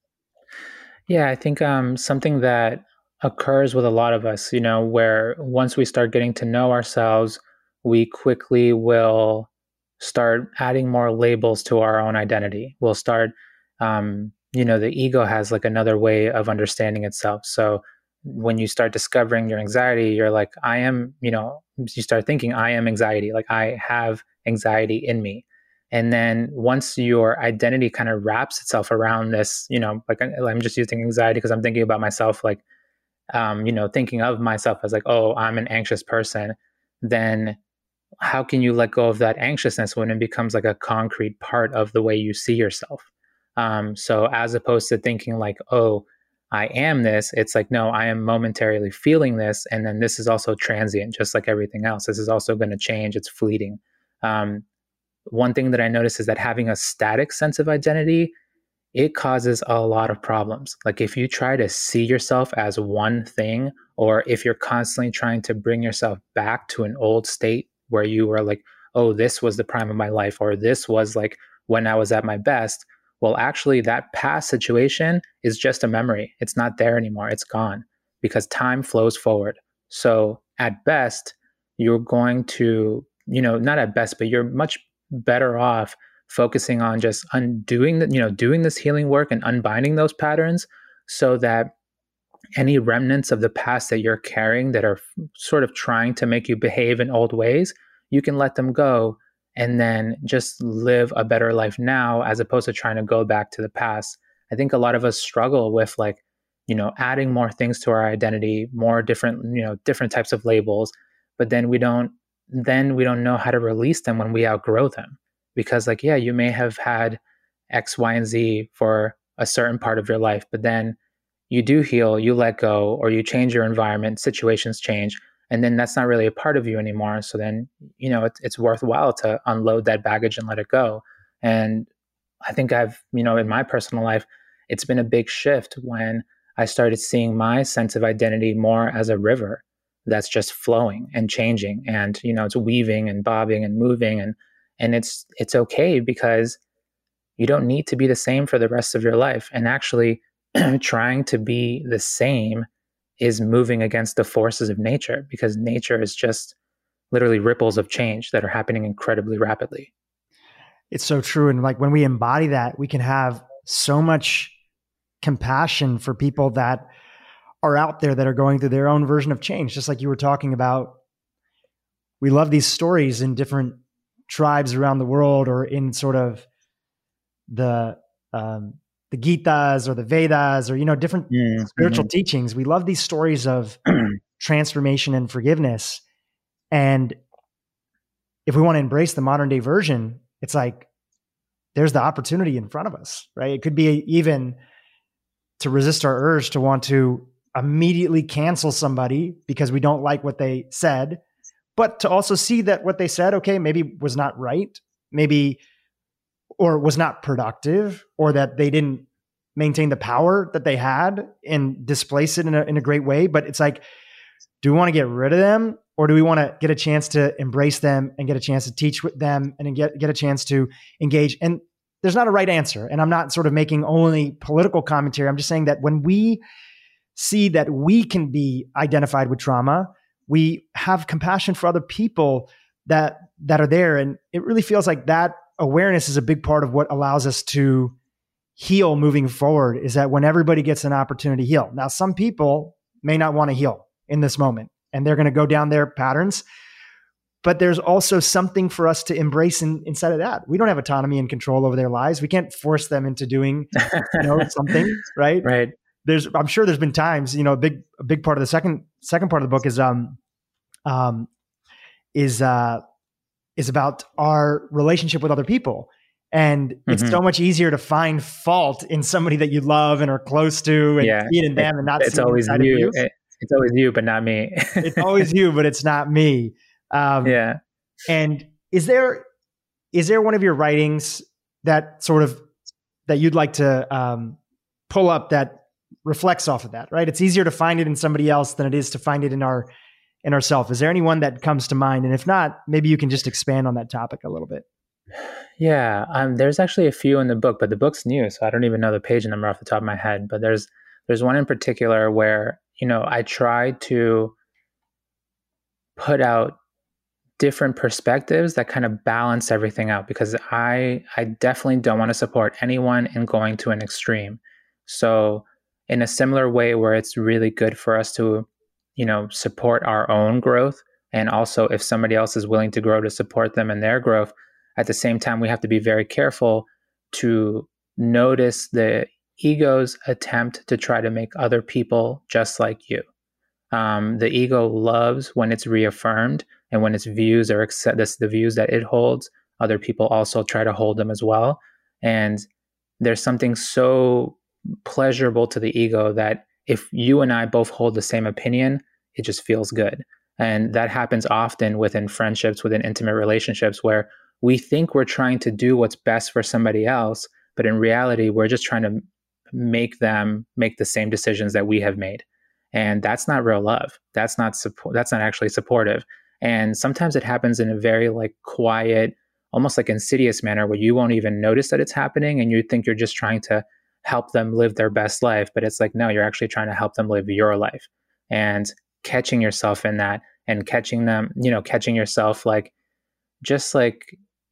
Yeah, I think um, something that occurs with a lot of us, you know, where once we start getting to know ourselves, we quickly will start adding more labels to our own identity. We'll start, um, you know, the ego has like another way of understanding itself. So when you start discovering your anxiety, you're like, I am, you know, you start thinking, I am anxiety, like I have anxiety in me. And then once your identity kind of wraps itself around this, you know, like I'm just using anxiety because I'm thinking about myself, like, um, you know, thinking of myself as like, oh, I'm an anxious person, then how can you let go of that anxiousness when it becomes like a concrete part of the way you see yourself? Um, so as opposed to thinking like, oh, I am this, it's like, no, I am momentarily feeling this. And then this is also transient, just like everything else. This is also going to change. It's fleeting. Um, one thing that I noticed is that having a static sense of identity, it causes a lot of problems. Like if you try to see yourself as one thing, or if you're constantly trying to bring yourself back to an old state where you were like, oh, this was the prime of my life, or this was like when I was at my best. Well, actually, that past situation is just a memory. It's not there anymore. It's gone because time flows forward. So at best, you're going to, you know, not at best, but you're much better off focusing on just undoing the, you know, doing this healing work and unbinding those patterns so that any remnants of the past that you're carrying that are sort of trying to make you behave in old ways, you can let them go and then just live a better life now as opposed to trying to go back to the past. I think a lot of us struggle with like, you know, adding more things to our identity, more different, you know, different types of labels, but then we don't, then we don't know how to release them when we outgrow them. Because like, yeah, you may have had X, Y, and Z for a certain part of your life, but then you do heal, you let go, or you change your environment, situations change, and then that's not really a part of you anymore. So then, you know, it's, it's worthwhile to unload that baggage and let it go. And I think I've, you know, in my personal life, it's been a big shift when I started seeing my sense of identity more as a river that's just flowing and changing. And, you know, it's weaving and bobbing and moving. And, and it's, it's okay because you don't need to be the same for the rest of your life. And actually trying to be the same is moving against the forces of nature, because nature is just literally ripples of change that are happening incredibly rapidly. It's so true. And like when we embody that, we can have so much compassion for people that are out there that are going through their own version of change. Just like you were talking about, we love these stories in different tribes around the world, or in sort of the, um, the Gitas or the Vedas, or, you know, different mm-hmm. spiritual teachings. We love these stories of transformation and forgiveness. And if we want to embrace the modern day version, it's like, there's the opportunity in front of us, right? It could be even to resist our urge to want to immediately cancel somebody because we don't like what they said, but to also see that what they said, okay, maybe was not right, maybe, or was not productive, or that they didn't maintain the power that they had and displace it in a, in a great way. But it's like, do we want to get rid of them, or do we want to get a chance to embrace them and get a chance to teach with them and get, get a chance to engage? And there's not a right answer. And I'm not sort of making only political commentary. I'm just saying that when we see that we can be identified with trauma, we have compassion for other people that, that are there. And it really feels like that awareness is a big part of what allows us to heal moving forward, is that when everybody gets an opportunity to heal. Now, some people may not want to heal in this moment. and they're going to go down their patterns. But there's also something for us to embrace in, inside of that. We don't have autonomy and control over their lives. We can't force them into doing, you know, something, right? Right. There's, I'm sure there's been times, you know, a big, a big part of the second, second part of the book is, um, um, is, uh, is about our relationship with other people. And it's mm-hmm. so much easier to find fault in somebody that you love and are close to and yeah. see it in them and not it's see it always inside you. of you. It, it's always you, but not me. It's always you, but it's not me. Um, yeah. And is there, is there one of your writings that sort of, that you'd like to um, pull up that reflects off of that, right? It's easier to find it in somebody else than it is to find it in our, in ourselves. Is there anyone that comes to mind? And if not, maybe you can just expand on that topic a little bit. Yeah. Um, there's actually a few in the book, but the book's new, so I don't even know the page number off the top of my head, but there's, there's one in particular where, you know, I tried to put out different perspectives that kind of balance everything out, because I I definitely don't want to support anyone in going to an extreme. So in a similar way where it's really good for us to, you know, support our own growth, and also if somebody else is willing to grow, to support them in their growth, at the same time we have to be very careful to notice the ego's attempt to try to make other people just like you. Um, the ego loves when it's reaffirmed, and when its views are accept, this, the views that it holds, other people also try to hold them as well. And there's something so pleasurable to the ego that if you and I both hold the same opinion, it just feels good. And that happens often within friendships, within intimate relationships, where we think we're trying to do what's best for somebody else, but in reality, we're just trying to make them make the same decisions that we have made. And that's not real love. That's not support. That's not actually supportive. And sometimes it happens in a very like quiet, almost like insidious manner where you won't even notice that it's happening, and you think you're just trying to help them live their best life. But it's like, no, you're actually trying to help them live your life. And catching yourself in that, and catching them, you know, catching yourself like, just like,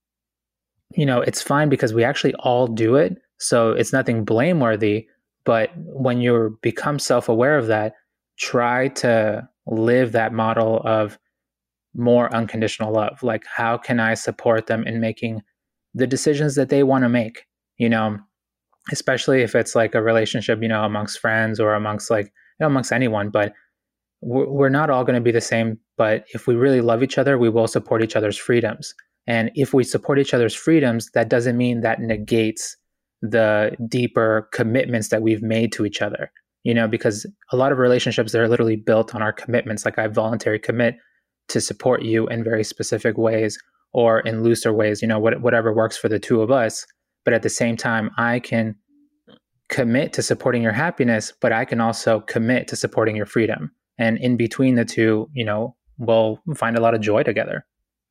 you know, it's fine because we actually all do it. So it's nothing blameworthy. But when you become self-aware of that, try to live that model of more unconditional love. Like, how can I support them in making the decisions that they want to make? You know, especially if it's like a relationship, you know, amongst friends or amongst like, you know, amongst anyone, but we're, we're not all going to be the same. But if we really love each other, we will support each other's freedoms. And if we support each other's freedoms, that doesn't mean that negates the deeper commitments that we've made to each other, you know, because a lot of relationships, they're literally built on our commitments. Like, I voluntarily commit to support you in very specific ways, or in looser ways, you know, what, whatever works for the two of us. But at the same time, I can commit to supporting your happiness, but I can also commit to supporting your freedom. And in between the two, you know, we'll find a lot of joy together.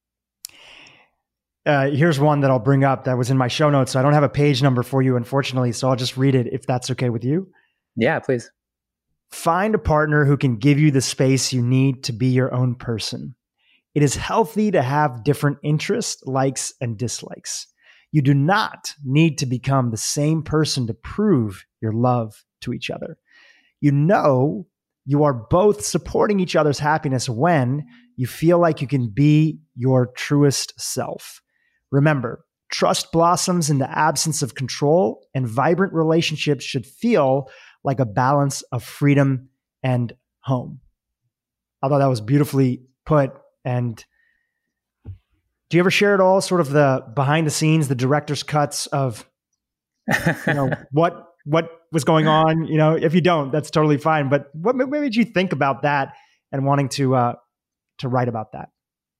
Uh, here's one that I'll bring up that was in my show notes. So I don't have a page number for you, unfortunately. So I'll just read it if that's okay with you. Yeah, please. Find a partner who can give you the space you need to be your own person. It is healthy to have different interests, likes, and dislikes. You do not need to become the same person to prove your love to each other. You know you are both supporting each other's happiness when you feel like you can be your truest self. Remember, trust blossoms in the absence of control, and vibrant relationships should feel like a balance of freedom and home. I thought that was beautifully put. And do you ever share at all sort of the behind the scenes, the director's cuts of, you know, what what was going on? You know, if you don't, that's totally fine. But what, what made you think about that and wanting to uh, to write about that?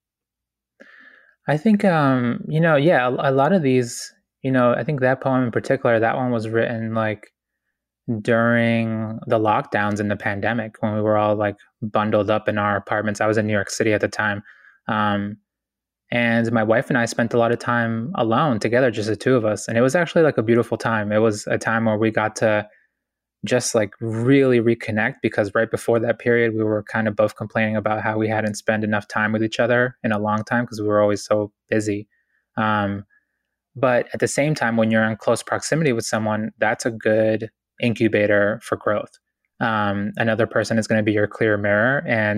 I think, um, you know, yeah, a, a lot of these, you know, I think that poem in particular, that one was written like during the lockdowns in the pandemic, when we were all like bundled up in our apartments. I was in New York City at the time. Um, and my wife and I spent a lot of time alone together, just the two of us. And it was actually like a beautiful time. It was a time where we got to just like really reconnect, because right before that period, we were kind of both complaining about how we hadn't spent enough time with each other in a long time, because we were always so busy. Um, but at the same time, when you're in close proximity with someone, that's a good incubator for growth. Um, another person is going to be your clear mirror, and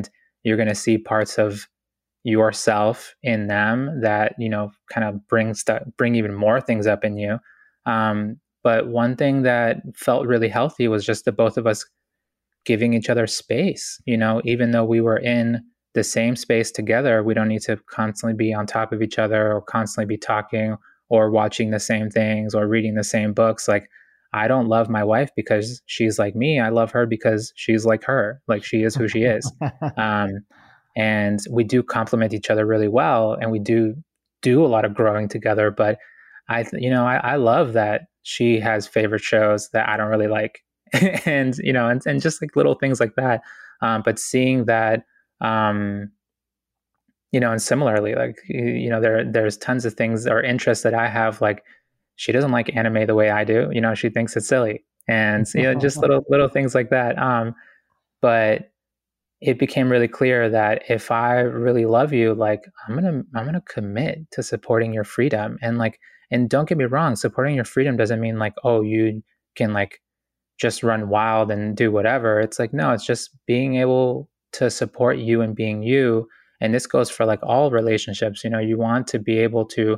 you're going to see parts of yourself in them that, you know, kind of bring stuff, bring even more things up in you. Um, but one thing that felt really healthy was just the both of us giving each other space. You know, even though we were in the same space together, we don't need to constantly be on top of each other or constantly be talking or watching the same things or reading the same books. Like, I don't love my wife because she's like me. I love her because she's like her. Like, she is who she is. Um, and we do complement each other really well, and we do do a lot of growing together. But I, you know, I, I love that she has favorite shows that I don't really like, and you know, and, and just like little things like that. Um, but seeing that, um, you know, and similarly, like you know, there there's tons of things or interests that I have. Like, she doesn't like anime the way I do. You know, she thinks it's silly, and you know, just little little things like that. Um, but it became really clear that if I really love you, like I'm gonna I'm gonna commit to supporting your freedom. And like, and don't get me wrong, supporting your freedom doesn't mean like, oh, you can like just run wild and do whatever. It's like, no, it's just being able to support you and being you. And this goes for like all relationships. You know, you want to be able to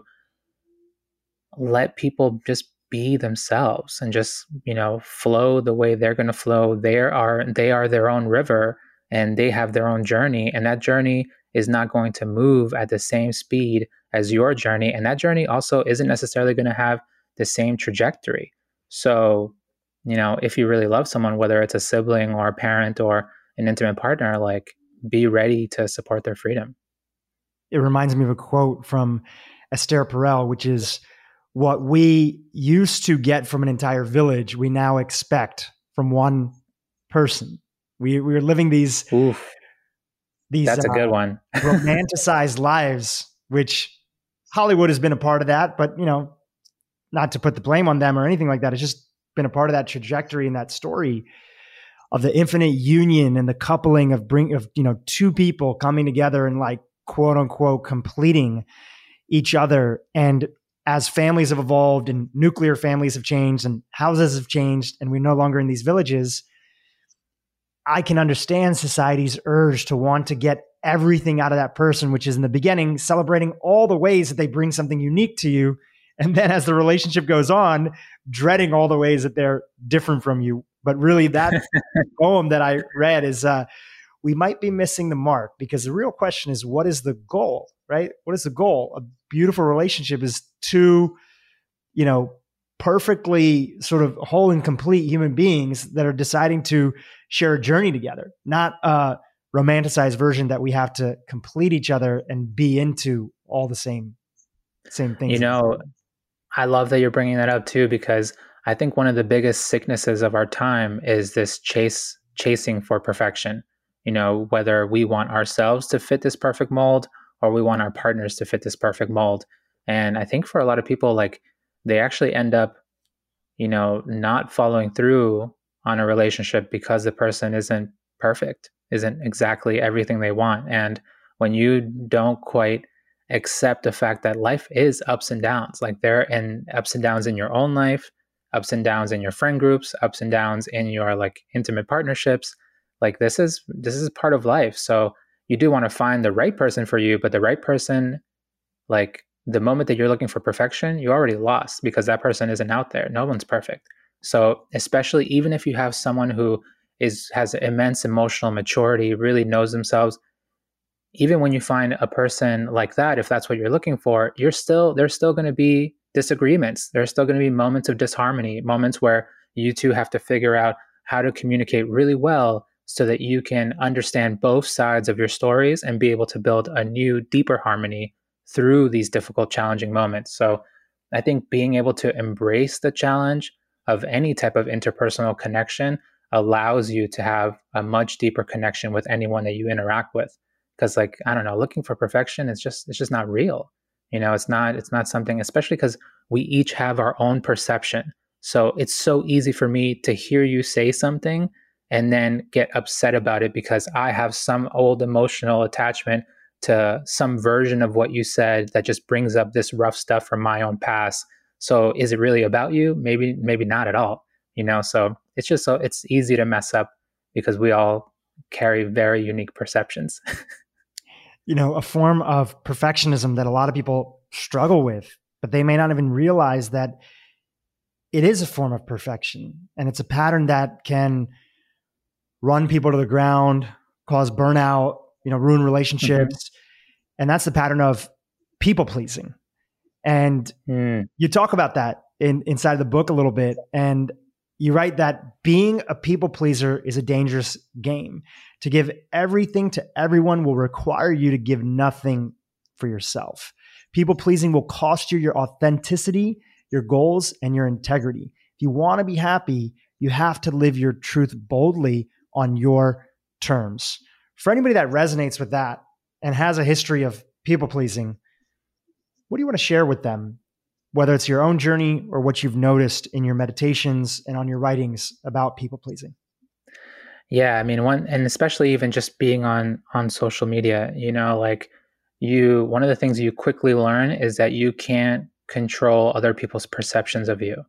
let people just be themselves and just, you know, flow the way they're going to flow. They are they are their own river, and they have their own journey, and that journey is not going to move at the same speed as your journey, and that journey also isn't necessarily going to have the same trajectory. So, you know, if you really love someone, whether it's a sibling or a parent or an intimate partner, like, be ready to support their freedom. It reminds me of a quote from Esther Perel, which is, what we used to get from an entire village, we now expect from one person. We we are living these Oof, these that's a uh, good one. romanticized lives, which Hollywood has been a part of that. But you know, not to put the blame on them or anything like that. It's just been a part of that trajectory and that story of the infinite union and the coupling of bring of you know two people coming together and like quote unquote completing each other. And as families have evolved and nuclear families have changed and houses have changed and we're no longer in these villages, I can understand society's urge to want to get everything out of that person, which is in the beginning, celebrating all the ways that they bring something unique to you. And then as the relationship goes on, dreading all the ways that they're different from you. But really that poem that I read is, uh, we might be missing the mark, because the real question is, what is the goal, right? What is the goal? A beautiful relationship is two, you know, perfectly sort of whole and complete human beings that are deciding to share a journey together, not a romanticized version that we have to complete each other and be into all the same, same things. You know, I love that you're bringing that up too, because I think one of the biggest sicknesses of our time is this chase, chasing for perfection. You know, whether we want ourselves to fit this perfect mold or we want our partners to fit this perfect mold. And I think for a lot of people, like, they actually end up, you know, not following through on a relationship because the person isn't perfect, isn't exactly everything they want. And when you don't quite accept the fact that life is ups and downs, like there are ups and downs in your own life, ups and downs in your friend groups, ups and downs in your like intimate partnerships. Like this is this is part of life. So you do want to find the right person for you, but the right person, like the moment that you're looking for perfection, you already lost, because that person isn't out there. No one's perfect. So especially even if you have someone who is has immense emotional maturity, really knows themselves, even when you find a person like that, if that's what you're looking for, you're still there's still going to be disagreements. There's still going to be moments of disharmony, moments where you two have to figure out how to communicate really well so that you can understand both sides of your stories and be able to build a new, deeper harmony through these difficult, challenging moments. So I think being able to embrace the challenge of any type of interpersonal connection allows you to have a much deeper connection with anyone that you interact with. Because like, I don't know, looking for perfection is just, it's just not real. You know, it's not, it's not something, especially because we each have our own perception. So it's so easy for me to hear you say something and then get upset about it because I have some old emotional attachment to some version of what you said that just brings up this rough stuff from my own past. So is it really about you? Maybe, maybe not at all, you know? So it's just so it's easy to mess up because we all carry very unique perceptions. You know, a form of perfectionism that a lot of people struggle with, but they may not even realize that it is a form of perfection. And it's a pattern that can run people to the ground, cause burnout, you know, ruin relationships. Mm-hmm. And that's the pattern of people pleasing. And mm. you talk about that in, inside the book a little bit. And you write that being a people pleaser is a dangerous game. To give everything to everyone will require you to give nothing for yourself. People pleasing will cost you your authenticity, your goals, and your integrity. If you want to be happy, you have to live your truth boldly on your terms. For anybody that resonates with that and has a history of people pleasing, what do you want to share with them? Whether it's your own journey or what you've noticed in your meditations and on your writings about people pleasing. Yeah, I mean, one, and especially even just being on on social media, you know, like you, one of the things you quickly learn is that you can't control other people's perceptions of you.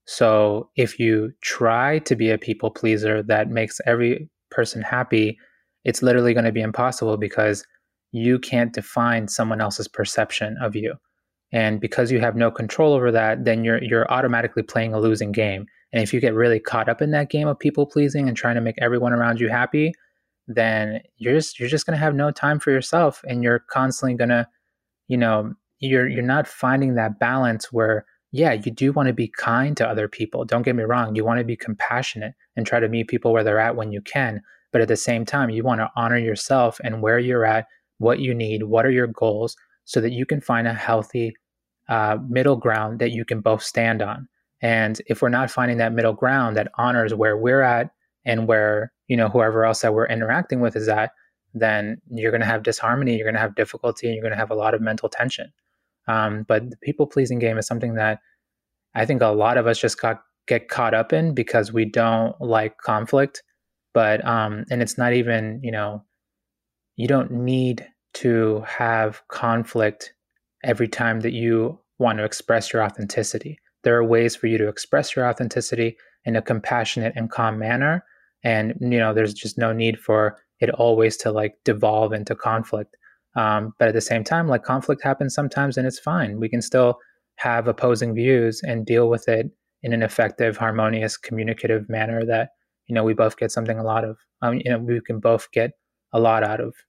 So if you try to be a people pleaser that makes every person happy, it's literally going to be impossible because you can't define someone else's perception of you. And because you have no control over that, then you're you're automatically playing a losing game. And if you get really caught up in that game of people pleasing and trying to make everyone around you happy, then you're just you're just going to have no time for yourself, and you're constantly going to, you know, you're you're not finding that balance where, yeah, you do want to be kind to other people. Don't get me wrong, you want to be compassionate and try to meet people where they're at when you can, but at the same time, you want to honor yourself and where you're at, what you need, what are your goals, so that you can find a healthy uh, middle ground that you can both stand on. And if we're not finding that middle ground that honors where we're at and where, you know, whoever else that we're interacting with is at, then you're going to have disharmony, you're going to have difficulty, and you're going to have a lot of mental tension. Um, but the people-pleasing game is something that I think a lot of us just got get caught up in because we don't like conflict. But um, and it's not even, you know, you don't need to have conflict every time that you want to express your authenticity. There are ways for you to express your authenticity in a compassionate and calm manner. And, you know, there's just no need for it always to like devolve into conflict. Um, but at the same time, like conflict happens sometimes and it's fine. We can still have opposing views and deal with it in an effective, harmonious, communicative manner that, you know, we both get something a lot of, um, you know, we can both get a lot out of.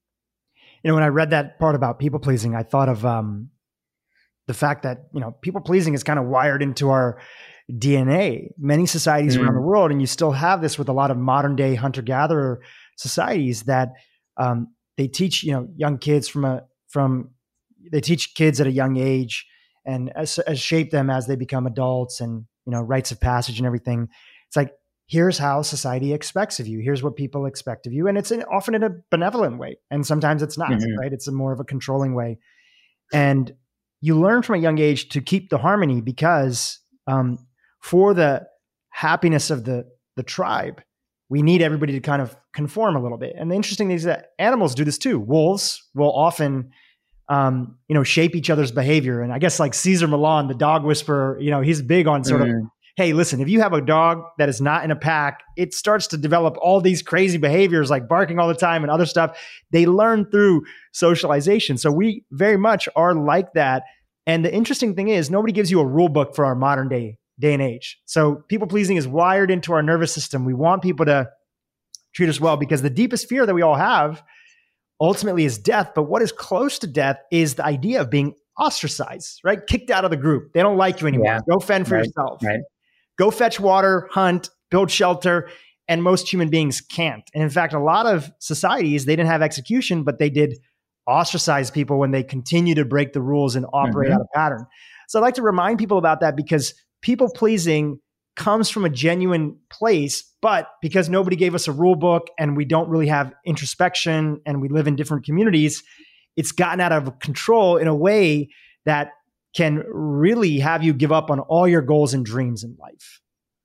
You know, when I read that part about people pleasing, I thought of um, the fact that, you know, people pleasing is kind of wired into our D N A. Many societies mm. around the world, and you still have this with a lot of modern day hunter gatherer societies that um, they teach, you know, young kids from a from they teach kids at a young age and as, as shape them as they become adults, and, you know, rites of passage and everything. It's like, here's how society expects of you. Here's what people expect of you. And it's in, often in a benevolent way. And sometimes it's not, mm-hmm. right? It's a more of a controlling way. And you learn from a young age to keep the harmony because um, for the happiness of the, the tribe, we need everybody to kind of conform a little bit. And the interesting thing is that animals do this too. Wolves will often, um, you know, shape each other's behavior. And I guess like Cesar Millan, the dog whisperer, you know, he's big on sort mm-hmm. of, hey, listen, if you have a dog that is not in a pack, it starts to develop all these crazy behaviors like barking all the time and other stuff. They learn through socialization. So we very much are like that. And the interesting thing is nobody gives you a rule book for our modern day day and age. So people pleasing is wired into our nervous system. We want people to treat us well because the deepest fear that we all have ultimately is death. But what is close to death is the idea of being ostracized, right? Kicked out of the group. They don't like you anymore. Yeah. Go fend for right. yourself. Right. Go fetch water, hunt, build shelter, and most human beings can't. And in fact, a lot of societies, they didn't have execution, but they did ostracize people when they continue to break the rules and operate mm-hmm. out of pattern. So I'd like to remind people about that because people pleasing comes from a genuine place, but because nobody gave us a rule book and we don't really have introspection and we live in different communities, it's gotten out of control in a way that can really have you give up on all your goals and dreams in life.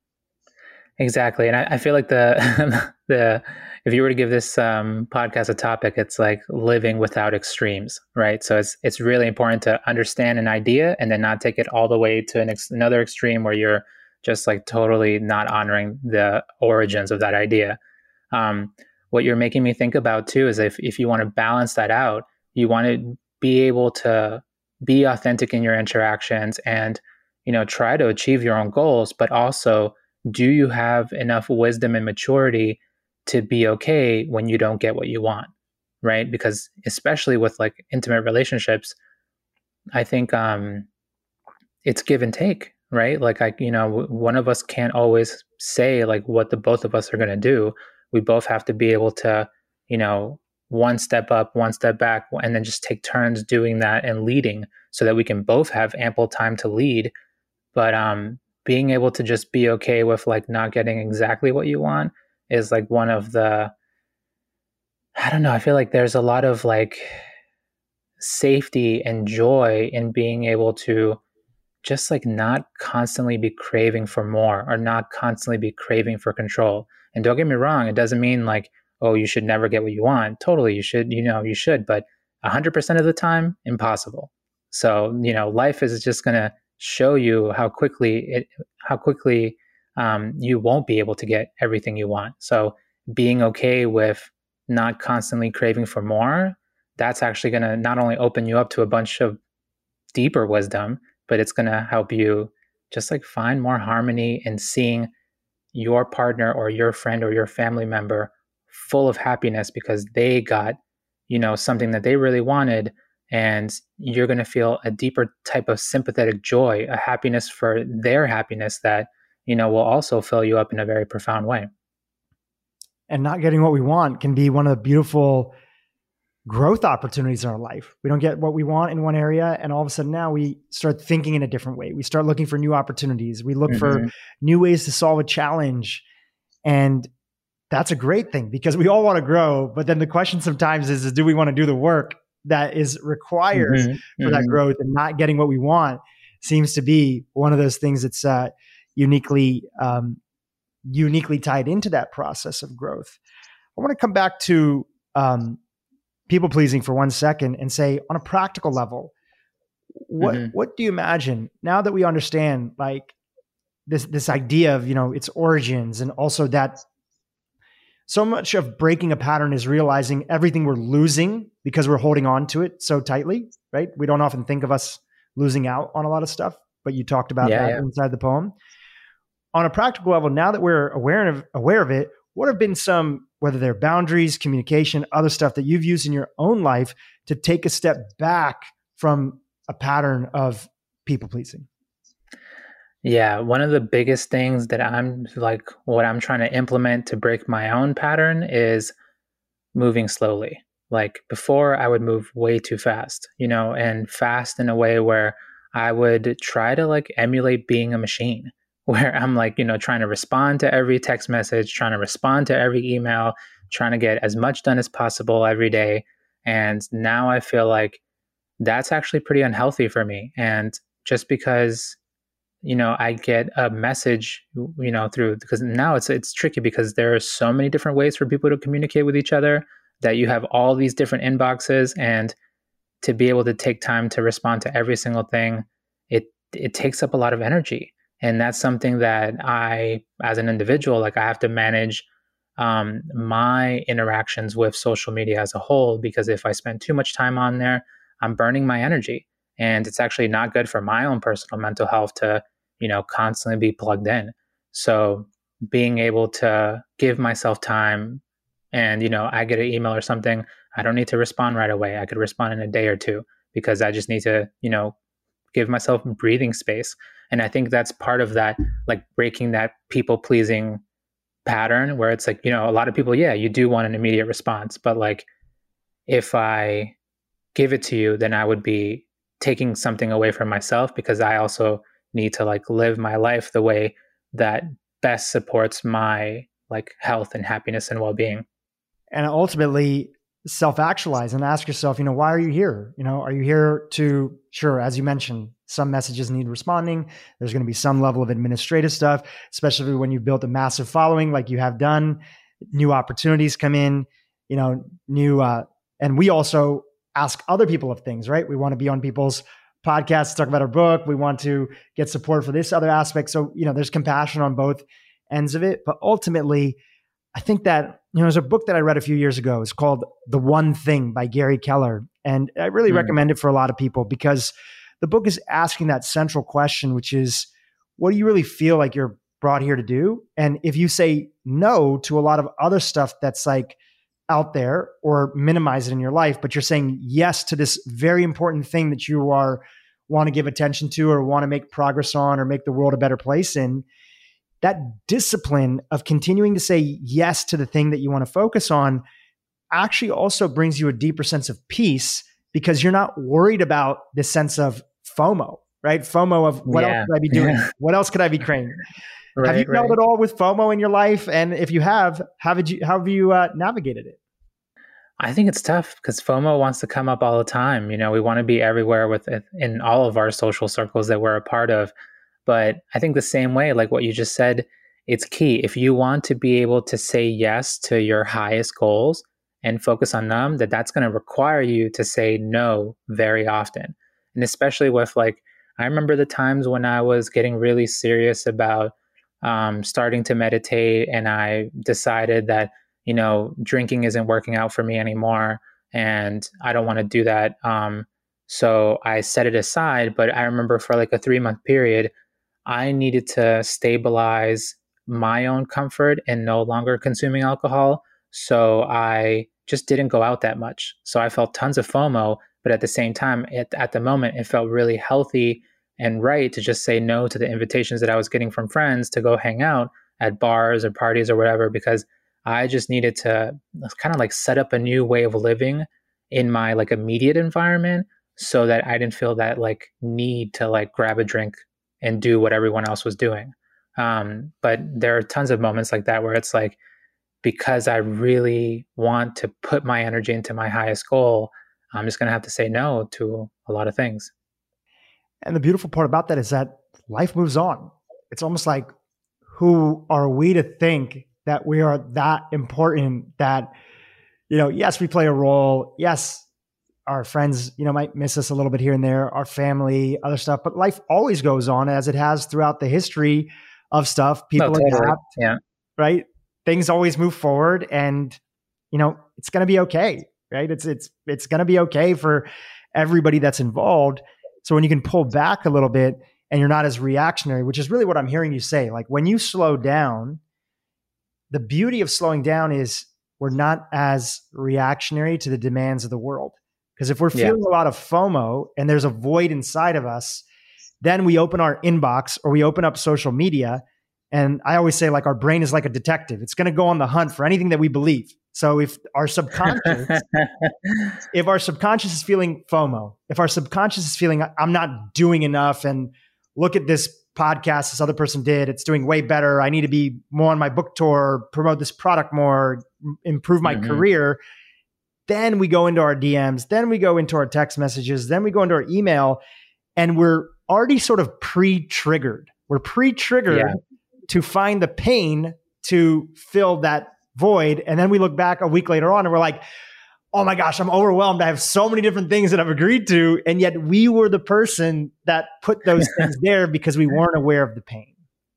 Exactly. And I, I feel like the, the, if you were to give this um, podcast a topic, it's like living without extremes, right? So it's, it's really important to understand an idea and then not take it all the way to an ex- another extreme where you're just like totally not honoring the origins of that idea. Um, what you're making me think about too is if, if you want to balance that out, you want to be able to be authentic in your interactions and, you know, try to achieve your own goals, but also, do you have enough wisdom and maturity to be okay when you don't get what you want, right? Because especially with like intimate relationships, I think um, it's give and take, right? Like I, you know, one of us can't always say like what the both of us are going to do. We both have to be able to, you know, one step up, one step back, and then just take turns doing that and leading so that we can both have ample time to lead. But um, being able to just be okay with like not getting exactly what you want is like one of the, I don't know, I feel like there's a lot of like safety and joy in being able to just like not constantly be craving for more or not constantly be craving for control. And don't get me wrong, it doesn't mean like, oh, you should never get what you want. Totally, you should, you know, you should, but one hundred percent of the time, impossible. So, you know, life is just going to show you how quickly it, how quickly um, you won't be able to get everything you want. So being okay with not constantly craving for more, that's actually going to not only open you up to a bunch of deeper wisdom, but it's going to help you just like find more harmony in seeing your partner or your friend or your family member full of happiness because they got, you know, something that they really wanted. And you're going to feel a deeper type of sympathetic joy, a happiness for their happiness that, you know, will also fill you up in a very profound way. And not getting what we want can be one of the beautiful growth opportunities in our life. We don't get what we want in one area, and all of a sudden now we start thinking in a different way. We start looking for new opportunities. We look mm-hmm. for new ways to solve a challenge. And that's a great thing because we all want to grow. But then the question sometimes is, is do we want to do the work that is required mm-hmm. for mm-hmm. that growth? And not getting what we want seems to be one of those things that's uh, uniquely, um, uniquely tied into that process of growth. I want to come back to um, people pleasing for one second and say, on a practical level, what mm-hmm. what do you imagine now that we understand like this this idea of, you know, its origins, and also that so much of breaking a pattern is realizing everything we're losing because we're holding on to it so tightly, right? We don't often think of us losing out on a lot of stuff, but you talked about yeah, that yeah. inside the poem. On a practical level, now that we're aware of aware of it, what have been some, whether they're boundaries, communication, other stuff that you've used in your own life to take a step back from a pattern of people pleasing? Yeah, one of the biggest things that I'm like, what I'm trying to implement to break my own pattern is moving slowly. Like before, I would move way too fast, you know, and fast in a way where I would try to like emulate being a machine, where I'm like, you know, trying to respond to every text message, trying to respond to every email, trying to get as much done as possible every day. And now I feel like that's actually pretty unhealthy for me. And just because, you know, I get a message, you know, through, because now it's it's tricky because there are so many different ways for people to communicate with each other that you have all these different inboxes, and to be able to take time to respond to every single thing, it it takes up a lot of energy. And that's something that I, as an individual, like I have to manage um, my interactions with social media as a whole, because if I spend too much time on there, I'm burning my energy. And it's actually not good for my own personal mental health to, you know, constantly be plugged in. So being able to give myself time, and, you know, I get an email or something, I don't need to respond right away. I could respond in a day or two because I just need to, you know, give myself breathing space. And I think that's part of that, like breaking that people pleasing pattern where it's like, you know, a lot of people, yeah, you do want an immediate response, but like if I give it to you, then I would be taking something away from myself, because I also need to like live my life the way that best supports my like health and happiness and well-being. And ultimately self-actualize and ask yourself, you know, why are you here? You know, are you here to, sure, as you mentioned, some messages need responding. There's going to be some level of administrative stuff, especially when you've built a massive following like you have done. New opportunities come in, you know, new, uh, and we also ask other people of things, right? We want to be on people's podcasts, talk about our book. We want to get support for this other aspect. So, you know, there's compassion on both ends of it. But ultimately, I think that, you know, there's a book that I read a few years ago. It's called The One Thing by Gary Keller. And I really mm. recommend it for a lot of people because the book is asking that central question, which is, what do you really feel like you're brought here to do? And if you say no to a lot of other stuff that's like out there or minimize it in your life, but you're saying yes to this very important thing that you are want to give attention to or want to make progress on or make the world a better place in, that discipline of continuing to say yes to the thing that you want to focus on actually also brings you a deeper sense of peace because you're not worried about this sense of FOMO, right? FOMO of what yeah. else could I be doing? Yeah. What else could I be creating? Right, have you dealt right. at all with FOMO in your life? And if you have, how have you, how have you uh, navigated it? I think it's tough because FOMO wants to come up all the time. You know, we want to be everywhere with it in all of our social circles that we're a part of. But I think the same way, like what you just said, it's key. If you want to be able to say yes to your highest goals and focus on them, that that's going to require you to say no very often. And especially with like, I remember the times when I was getting really serious about um, starting to meditate and I decided that, you know, drinking isn't working out for me anymore and I don't want to do that. Um, so I set it aside. But I remember for like a three month period, I needed to stabilize my own comfort and no longer consuming alcohol. So I just didn't go out that much. So I felt tons of FOMO, but at the same time, it, at the moment, it felt really healthy and right to just say no to the invitations that I was getting from friends to go hang out at bars or parties or whatever, because I just needed to kind of like set up a new way of living in my like immediate environment so that I didn't feel that like need to like grab a drink and do what everyone else was doing. Um, but there are tons of moments like that where it's like, because I really want to put my energy into my highest goal, I'm just going to have to say no to a lot of things. And the beautiful part about that is that life moves on. It's almost like, who are we to think that we are that important that, you know, yes, we play a role. Yes, our friends, you know, might miss us a little bit here and there, our family, other stuff, but life always goes on as it has throughout the history of stuff. People no, totally. adapt, yeah. right? Things always move forward and, you know, it's going to be okay, right? It's, it's, it's going to be okay for everybody that's involved. So when you can pull back a little bit and you're not as reactionary, which is really what I'm hearing you say, like when you slow down, the beauty of slowing down is we're not as reactionary to the demands of the world. Because if we're feeling yeah. a lot of FOMO and there's a void inside of us, then we open our inbox or we open up social media. And I always say, like, our brain is like a detective. It's going to go on the hunt for anything that we believe. So if our subconscious, if our subconscious is feeling FOMO, if our subconscious is feeling, I'm not doing enough, and look at this podcast this other person did, it's doing way better. I need to be more on my book tour, promote this product more, improve my mm-hmm. career. Then we go into our D Ms, then we go into our text messages, then we go into our email, and we're already sort of pre-triggered. We're pre-triggered yeah. to find the pain to fill that void. And then we look back a week later on and we're like, oh my gosh, I'm overwhelmed. I have so many different things that I've agreed to. And yet we were the person that put those things there because we weren't aware of the pain.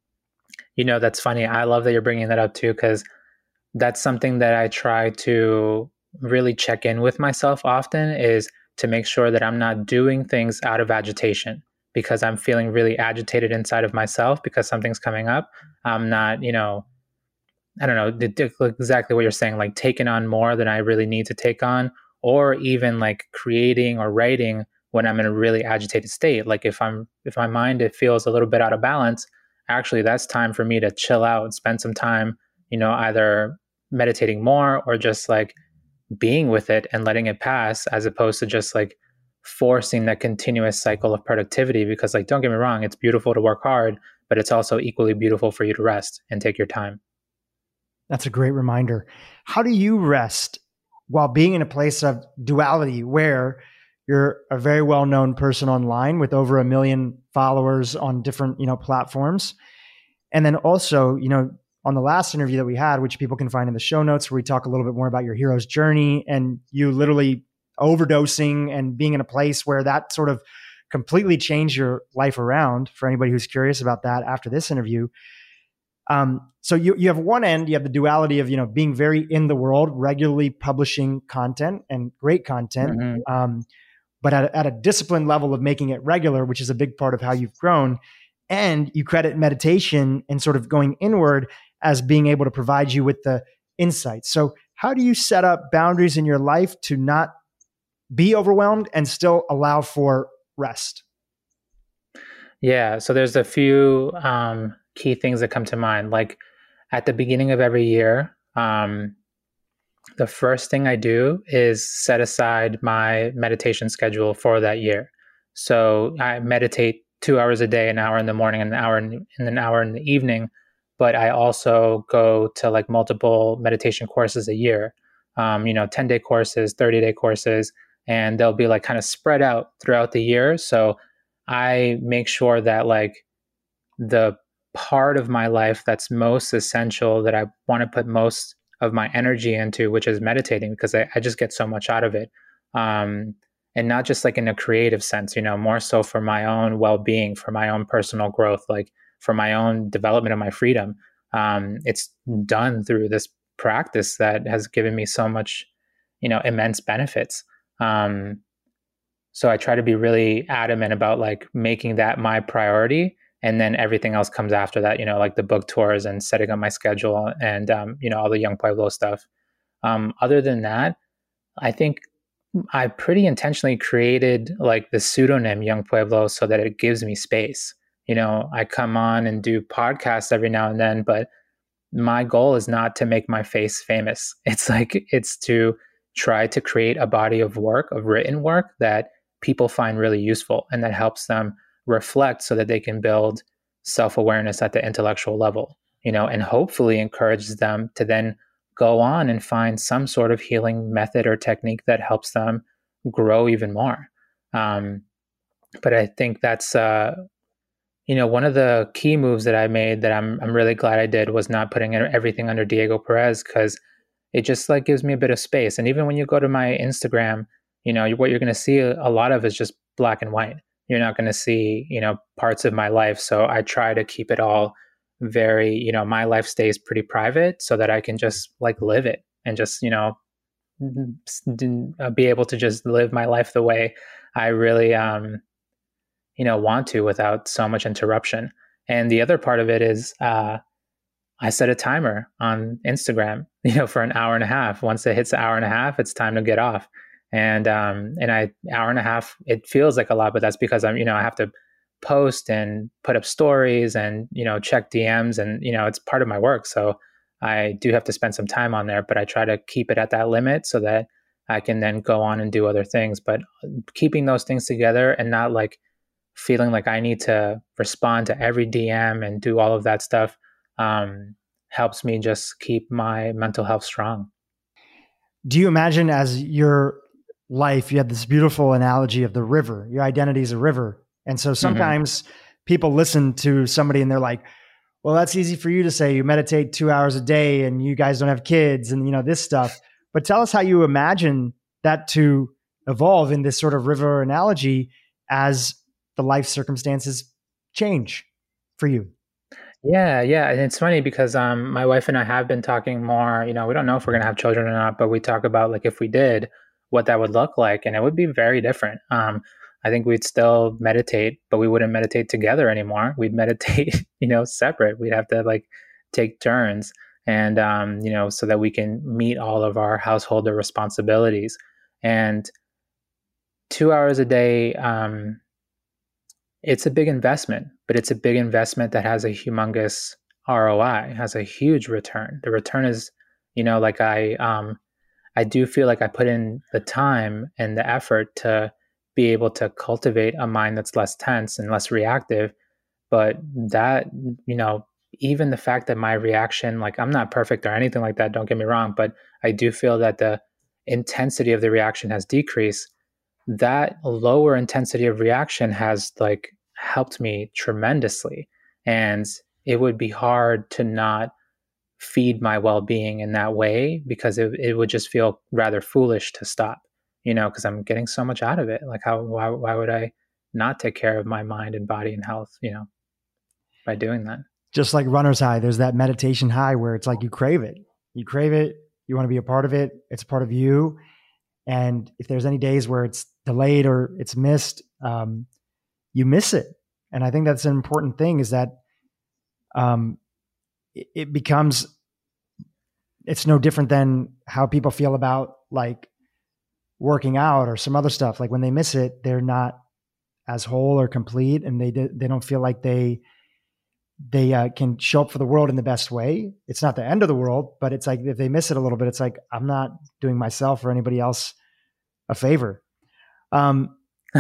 You know, that's funny. I love that you're bringing that up too, because that's something that I try to really check in with myself often, is to make sure that I'm not doing things out of agitation because I'm feeling really agitated inside of myself because something's coming up. I'm not, you know, I don't know, exactly what you're saying, like taking on more than I really need to take on, or even like creating or writing when I'm in a really agitated state. Like if I'm, if my mind, it feels a little bit out of balance, actually that's time for me to chill out and spend some time, you know, either meditating more or just like being with it and letting it pass, as opposed to just like forcing that continuous cycle of productivity. Because like, don't get me wrong, it's beautiful to work hard, but it's also equally beautiful for you to rest and take your time. That's a great reminder. How do you rest while being in a place of duality where you're a very well-known person online with over a million followers on different, you know, platforms? And then also, you know, on the last interview that we had, which people can find in the show notes, where we talk a little bit more about your hero's journey and you literally overdosing and being in a place where that sort of completely changed your life around, for anybody who's curious about that after this interview. Um, so you, you have one end, you have the duality of, you know, being very in the world, regularly publishing content and great content. Mm-hmm. Um, but at, at a disciplined level of making it regular, which is a big part of how you've grown. And you credit meditation and sort of going inward as being able to provide you with the insights. So how do you set up boundaries in your life to not be overwhelmed and still allow for rest? Yeah, so there's a few um, key things that come to mind. Like at the beginning of every year, um, the first thing I do is set aside my meditation schedule for that year. So I meditate two hours a day, an hour in the morning, and an hour in, and an hour in the evening. But I also go to like multiple meditation courses a year. Um, you know, ten day courses, thirty day courses, and they'll be like kind of spread out throughout the year. So I make sure that like the part of my life that's most essential, that I want to put most of my energy into, which is meditating, because I, I just get so much out of it. Um, and not just like in a creative sense, you know, more so for my own well-being, for my own personal growth, like for my own development of my freedom. Um, it's done through this practice that has given me so much, you know, immense benefits. Um, so I try to be really adamant about like making that my priority, and then everything else comes after that, you know, like the book tours and setting up my schedule and, um, you know, all the Young Pueblo stuff. Um, other than that, I think I pretty intentionally created like the pseudonym Young Pueblo so that it gives me space. You know, I come on and do podcasts every now and then, but my goal is not to make my face famous. It's like, it's to try to create a body of work, of written work that people find really useful and that helps them reflect so that they can build self-awareness at the intellectual level, you know, and hopefully encourages them to then go on and find some sort of healing method or technique that helps them grow even more. Um, but I think that's, uh, you know, one of the key moves that I made that I'm I'm really glad I did was not putting everything under Diego Perez, because it just like gives me a bit of space. And even when you go to my Instagram, you know, what you're going to see a lot of is just black and white. You're not going to see, you know, parts of my life. So I try to keep it all very, you know, my life stays pretty private so that I can just like live it and just, you know, be able to just live my life the way I really, um, you know, want to without so much interruption. And the other part of it is, uh, I set a timer on Instagram, you know, for an hour and a half. Once it hits an hour and a half, it's time to get off. And um, and I hour and a half, it feels like a lot, but that's because I'm, you know, I have to post and put up stories and, you know, check D Ms, and, you know, it's part of my work. So I do have to spend some time on there, but I try to keep it at that limit so that I can then go on and do other things. But keeping those things together and not like feeling like I need to respond to every D M and do all of that stuff, um, helps me just keep my mental health strong. Do you imagine as your life, you have this beautiful analogy of the river, your identity is a river. And so sometimes mm-hmm. people listen to somebody and they're like, well, that's easy for you to say, you meditate two hours a day and you guys don't have kids and, you know, this stuff. But tell us how you imagine that to evolve in this sort of river analogy as the life circumstances change for you. Yeah, yeah. And it's funny because um, my wife and I have been talking more, you know, we don't know if we're going to have children or not, but we talk about like if we did, what that would look like. And it would be very different. Um, I think we'd still meditate, but we wouldn't meditate together anymore. We'd meditate, you know, separate. We'd have to like take turns and, um, you know, so that we can meet all of our householder responsibilities. And two hours a day, um, it's a big investment, but it's a big investment that has a humongous R O I, has a huge return. The return is, you know, like I, um, I do feel like I put in the time and the effort to be able to cultivate a mind that's less tense and less reactive. But that, you know, even the fact that my reaction, like I'm not perfect or anything like that, don't get me wrong, but I do feel that the intensity of the reaction has decreased. That lower intensity of reaction has like helped me tremendously. And it would be hard to not feed my well-being in that way, because it, it would just feel rather foolish to stop, you know, because I'm getting so much out of it. Like how, why, why would I not take care of my mind and body and health, you know, by doing that? Just like runner's high, there's that meditation high where it's like you crave it. You crave it. You want to be a part of it. It's a part of you. And if there's any days where it's delayed or it's missed, um, you miss it. And I think that's an important thing is that um, it, it becomes, it's no different than how people feel about like working out or some other stuff. Like when they miss it, they're not as whole or complete, and they they don't feel like they they uh, can show up for the world in the best way. It's not the end of the world, but it's like if they miss it a little bit, it's like I'm not doing myself or anybody else a favor. Um,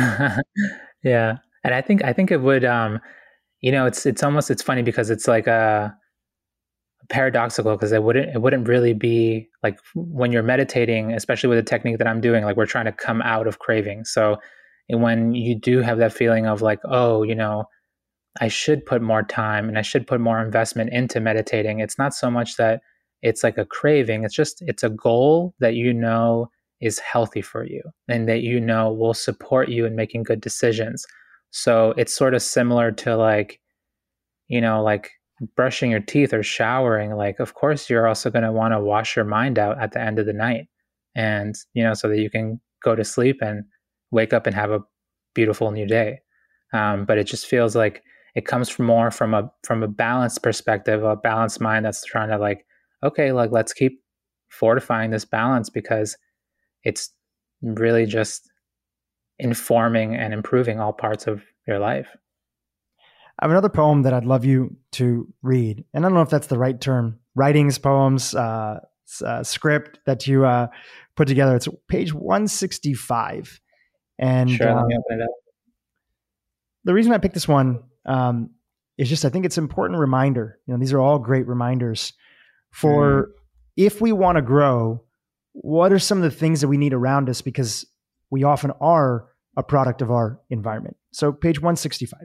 yeah, and I think I think it would. Um, you know, it's it's almost it's funny because it's like a paradoxical because it wouldn't it wouldn't really be like when you're meditating, especially with the technique that I'm doing. Like we're trying to come out of craving, so. And when you do have that feeling of like, oh, you know, I should put more time and I should put more investment into meditating, it's not so much that it's like a craving. It's just, it's a goal that you know is healthy for you and that you know will support you in making good decisions. So it's sort of similar to like, you know, like brushing your teeth or showering. Like, of course, you're also going to want to wash your mind out at the end of the night. And, you know, so that you can go to sleep and wake up and have a beautiful new day. Um, but it just feels like it comes from more from a from a balanced perspective, a balanced mind that's trying to like, okay, like let's keep fortifying this balance because it's really just informing and improving all parts of your life. I have another poem that I'd love you to read, and I don't know if that's the right term. Writings, poems, uh, uh, script that you uh, put together. It's page one sixty-five. And sure, um, let me open it up. The reason I picked this one um, is just I think it's an important reminder. You know, these are all great reminders for mm. if we want to grow, what are some of the things that we need around us? Because we often are a product of our environment. So page one sixty-five.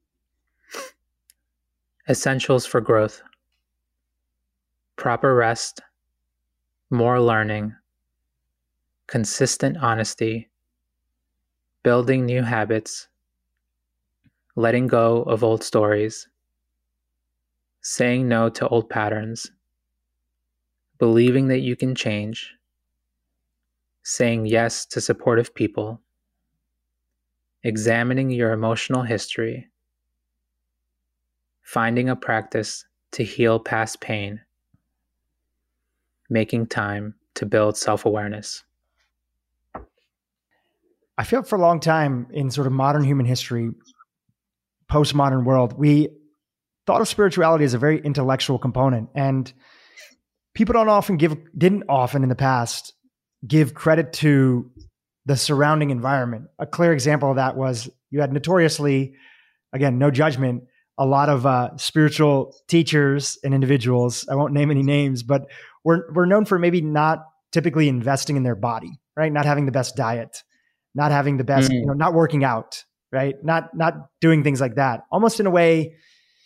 Essentials for growth. Proper rest, more learning, consistent honesty, building new habits, letting go of old stories, saying no to old patterns, believing that you can change, saying yes to supportive people, examining your emotional history, finding a practice to heal past pain, making time to build self-awareness. I feel for a long time in sort of modern human history, postmodern world, we thought of spirituality as a very intellectual component, and people don't often give, didn't often in the past give credit to the surrounding environment. A clear example of that was you had notoriously, again, no judgment, a lot of uh, spiritual teachers and individuals, I won't name any names, but we're, we're known for maybe not typically investing in their body, right? Not having the best diet, not having the best, mm. you know, not working out, right? Not, not doing things like that. Almost in a way,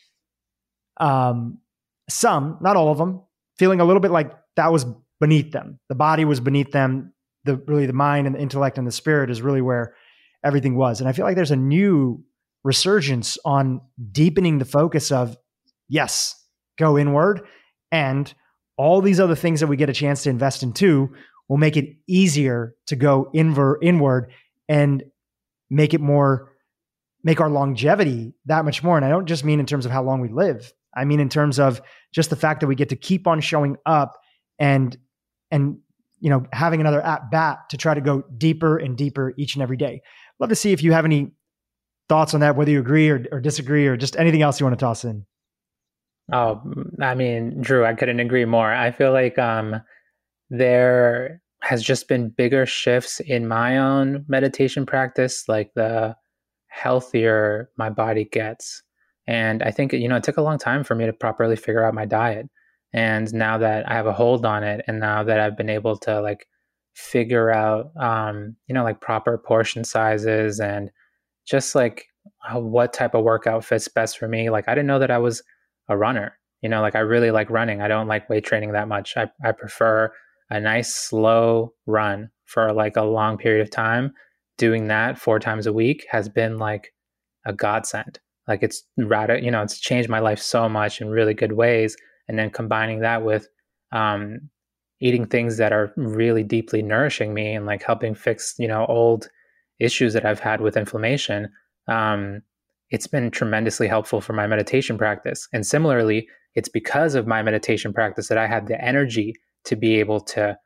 um, some, not all of them, feeling a little bit like that was beneath them. The body was beneath them. The really the mind and the intellect and the spirit is really where everything was. And I feel like there's a new resurgence on deepening the focus of, yes, go inward, and all these other things that we get a chance to invest in too will make it easier to go inver- inward and make it more, make our longevity that much more. And I don't just mean in terms of how long we live. I mean in terms of just the fact that we get to keep on showing up and, and, you know, having another at bat to try to go deeper and deeper each and every day. Love to see if you have any thoughts on that, whether you agree or, or disagree, or just anything else you want to toss in. Oh, I mean, Drew, I couldn't agree more. I feel like um, there has just been bigger shifts in my own meditation practice, like the healthier my body gets. And I think, you know, it took a long time for me to properly figure out my diet. And now that I have a hold on it, and now that I've been able to like figure out, um, you know, like proper portion sizes and just like what type of workout fits best for me. Like, I didn't know that I was a runner, you know, like I really like running. I don't like weight training that much. I, I prefer a nice slow run for like a long period of time. Doing that four times a week has been like a godsend. Like it's radical, you know, it's changed my life so much in really good ways. And then combining that with um, eating things that are really deeply nourishing me and like helping fix, you know, old issues that I've had with inflammation. Um, it's been tremendously helpful for my meditation practice. And similarly, it's because of my meditation practice that I had the energy to be able to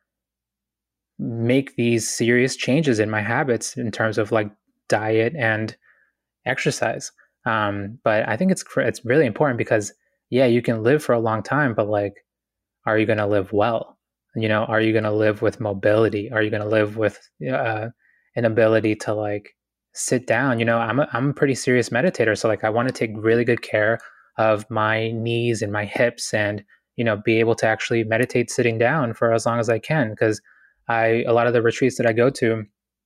make these serious changes in my habits in terms of like diet and exercise. Um, but I think it's it's really important because yeah, you can live for a long time, but like, are you going to live well? You know, are you going to live with mobility? Are you going to live with uh, an ability to like sit down? You know, I'm a, I'm a pretty serious meditator, so like I want to take really good care of my knees and my hips, and you know, be able to actually meditate sitting down for as long as I can. Because I a lot of the retreats that I go to,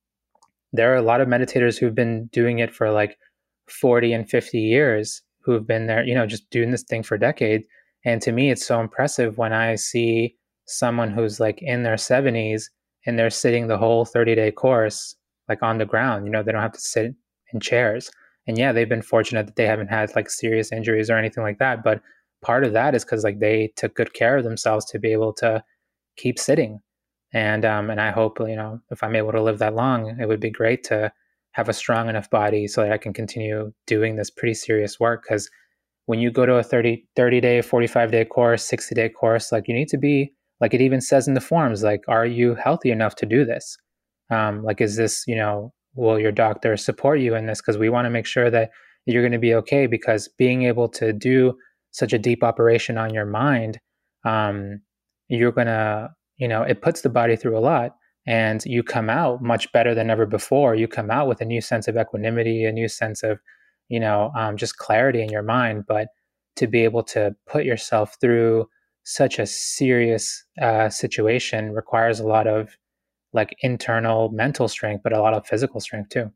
there are a lot of meditators who've been doing it for like forty and fifty years, who have been there, you know, just doing this thing for decades. And to me, it's so impressive when I see someone who's like in their seventies and they're sitting the whole thirty day course, like on the ground, you know, they don't have to sit in chairs. And yeah, they've been fortunate that they haven't had like serious injuries or anything like that. But part of that is because like they took good care of themselves to be able to keep sitting. And um, and I hope, you know, if I'm able to live that long, it would be great to have a strong enough body so that I can continue doing this pretty serious work. Because when you go to a thirty, thirty day, forty-five day course, sixty day course, like you need to be, like it even says in the forms, like, are you healthy enough to do this? Um, like, is this, you know, will your doctor support you in this? Because we want to make sure that you're going to be okay, because being able to do such a deep operation on your mind, um, you're going to, you know, it puts the body through a lot, and you come out much better than ever before. You come out with a new sense of equanimity, a new sense of, you know, um, just clarity in your mind. But to be able to put yourself through such a serious uh, situation requires a lot of like internal mental strength, but a lot of physical strength too.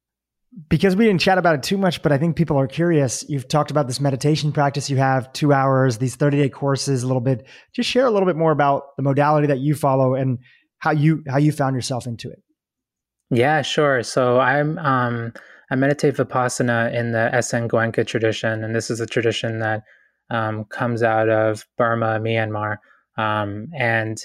Because we didn't chat about it too much, but I think people are curious. You've talked about this meditation practice you have, two hours, these thirty day courses a little bit. Just share a little bit more about the modality that you follow and how you how you found yourself into it. Yeah, sure. So I'm um, I meditate Vipassana in the S N Goenka tradition, and this is a tradition that um, comes out of Burma, Myanmar. Um, and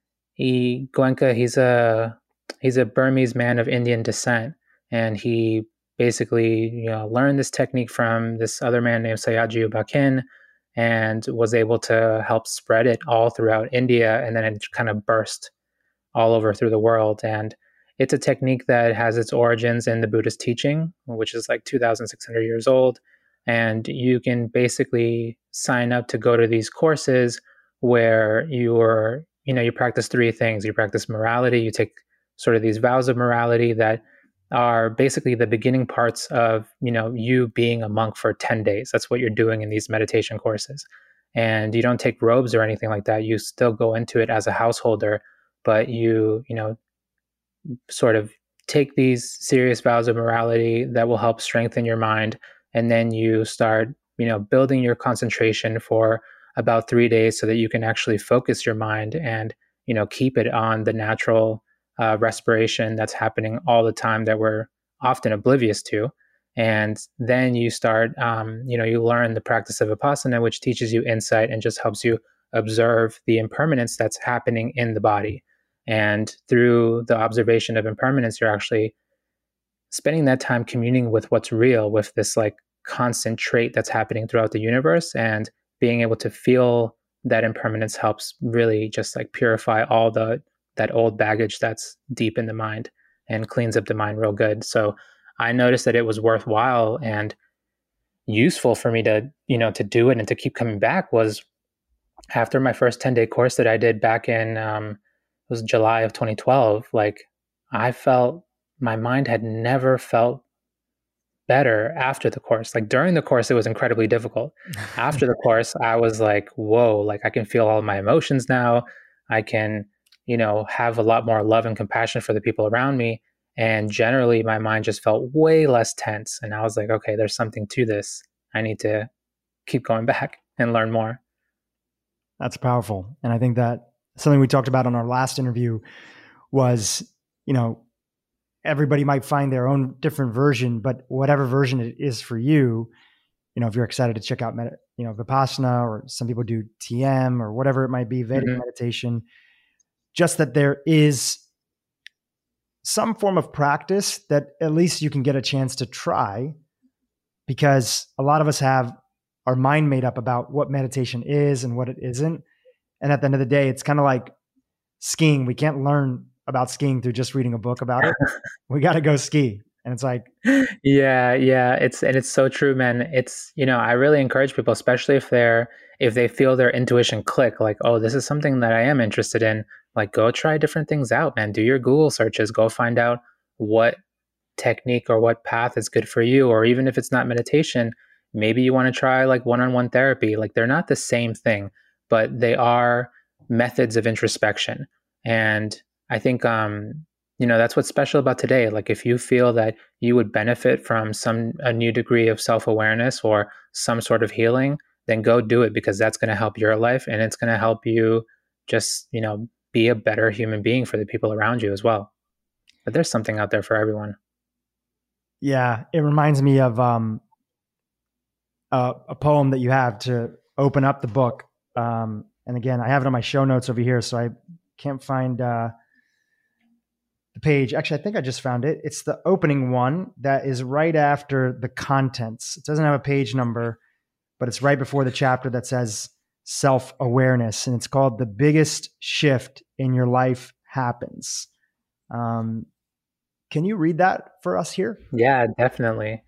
he Goenka, he's a he's a Burmese man of Indian descent, and he basically, you know, learned this technique from this other man named Sayagyi U Ba Khin, and was able to help spread it all throughout India, and then it kind of burst all over through the world. And it's a technique that has its origins in the Buddhist teaching, which is like two thousand six hundred years old. And you can basically sign up to go to these courses where you're, you know, you practice three things. You practice morality, you take sort of these vows of morality that are basically the beginning parts of, you know, you being a monk for ten days. That's what you're doing in these meditation courses. And you don't take robes or anything like that. You still go into it as a householder, but you, you know, sort of take these serious vows of morality that will help strengthen your mind. And then you start, you know, building your concentration for about three days so that you can actually focus your mind and, you know, keep it on the natural uh, respiration that's happening all the time that we're often oblivious to. And then you start, um, you know, you learn the practice of Vipassana, which teaches you insight and just helps you observe the impermanence that's happening in the body. And through the observation of impermanence, you're actually spending that time communing with what's real, with this like constant trait that's happening throughout the universe. And being able to feel that impermanence helps really just like purify all the that old baggage that's deep in the mind and cleans up the mind real good. So I noticed that it was worthwhile and useful for me to, you know, to do it and to keep coming back. Was after my first ten day course that I did back in, um, it was July of twenty twelve, like I felt my mind had never felt better after the course. Like during the course, it was incredibly difficult. After the course, I was like, whoa, like I can feel all of my emotions now. I can, you know, have a lot more love and compassion for the people around me. And generally my mind just felt way less tense. And I was like, okay, there's something to this. I need to keep going back and learn more. That's powerful. And I think that something we talked about on our last interview was, you know, everybody might find their own different version, but whatever version it is for you, you know, if you're excited to check out, med- you know, Vipassana, or some people do T M or whatever it might be, Vedic mm-hmm. meditation, just that there is some form of practice that at least you can get a chance to try, because a lot of us have our mind made up about what meditation is and what it isn't. And at the end of the day, it's kind of like skiing. We can't learn about skiing through just reading a book about it. We got to go ski. And it's like, yeah, yeah, it's, and it's so true, man. It's, you know, I really encourage people, especially if they're, if they feel their intuition click, like, oh, this is something that I am interested in, like, go try different things out, man. Do your Google searches, go find out what technique or what path is good for you. Or even if it's not meditation, maybe you want to try like one-on-one therapy. Like, they're not the same thing, but they are methods of introspection. And I think, um, you know, that's what's special about today. Like, if you feel that you would benefit from some, a new degree of self-awareness or some sort of healing, then go do it, because that's going to help your life, and it's going to help you just, you know, be a better human being for the people around you as well. But there's something out there for everyone. Yeah. It reminds me of, um, uh, a poem that you have to open up the book. Um, and again, I have it on my show notes over here, so I can't find, uh, the page. Actually, I think I just found it. It's the opening one that is right after the contents. It doesn't have a page number, but it's right before the chapter that says self-awareness. And it's called The Biggest Shift in Your Life Happens. Um, can you read that for us here? Yeah, definitely.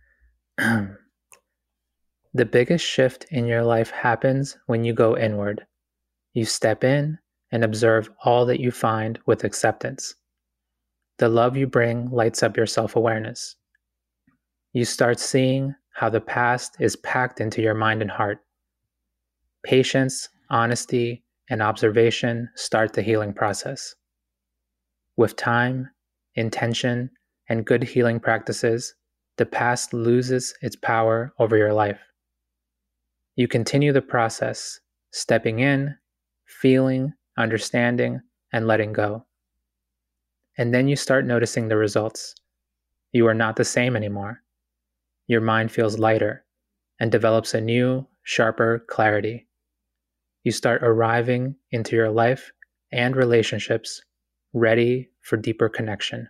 The biggest shift in your life happens when you go inward. You step in and observe all that you find with acceptance. The love you bring lights up your self-awareness. You start seeing how the past is packed into your mind and heart. Patience, honesty, and observation start the healing process. With time, intention, and good healing practices, the past loses its power over your life. You continue the process, stepping in, feeling, understanding, and letting go. And then you start noticing the results. You are not the same anymore. Your mind feels lighter and develops a new, sharper clarity. You start arriving into your life and relationships ready for deeper connection.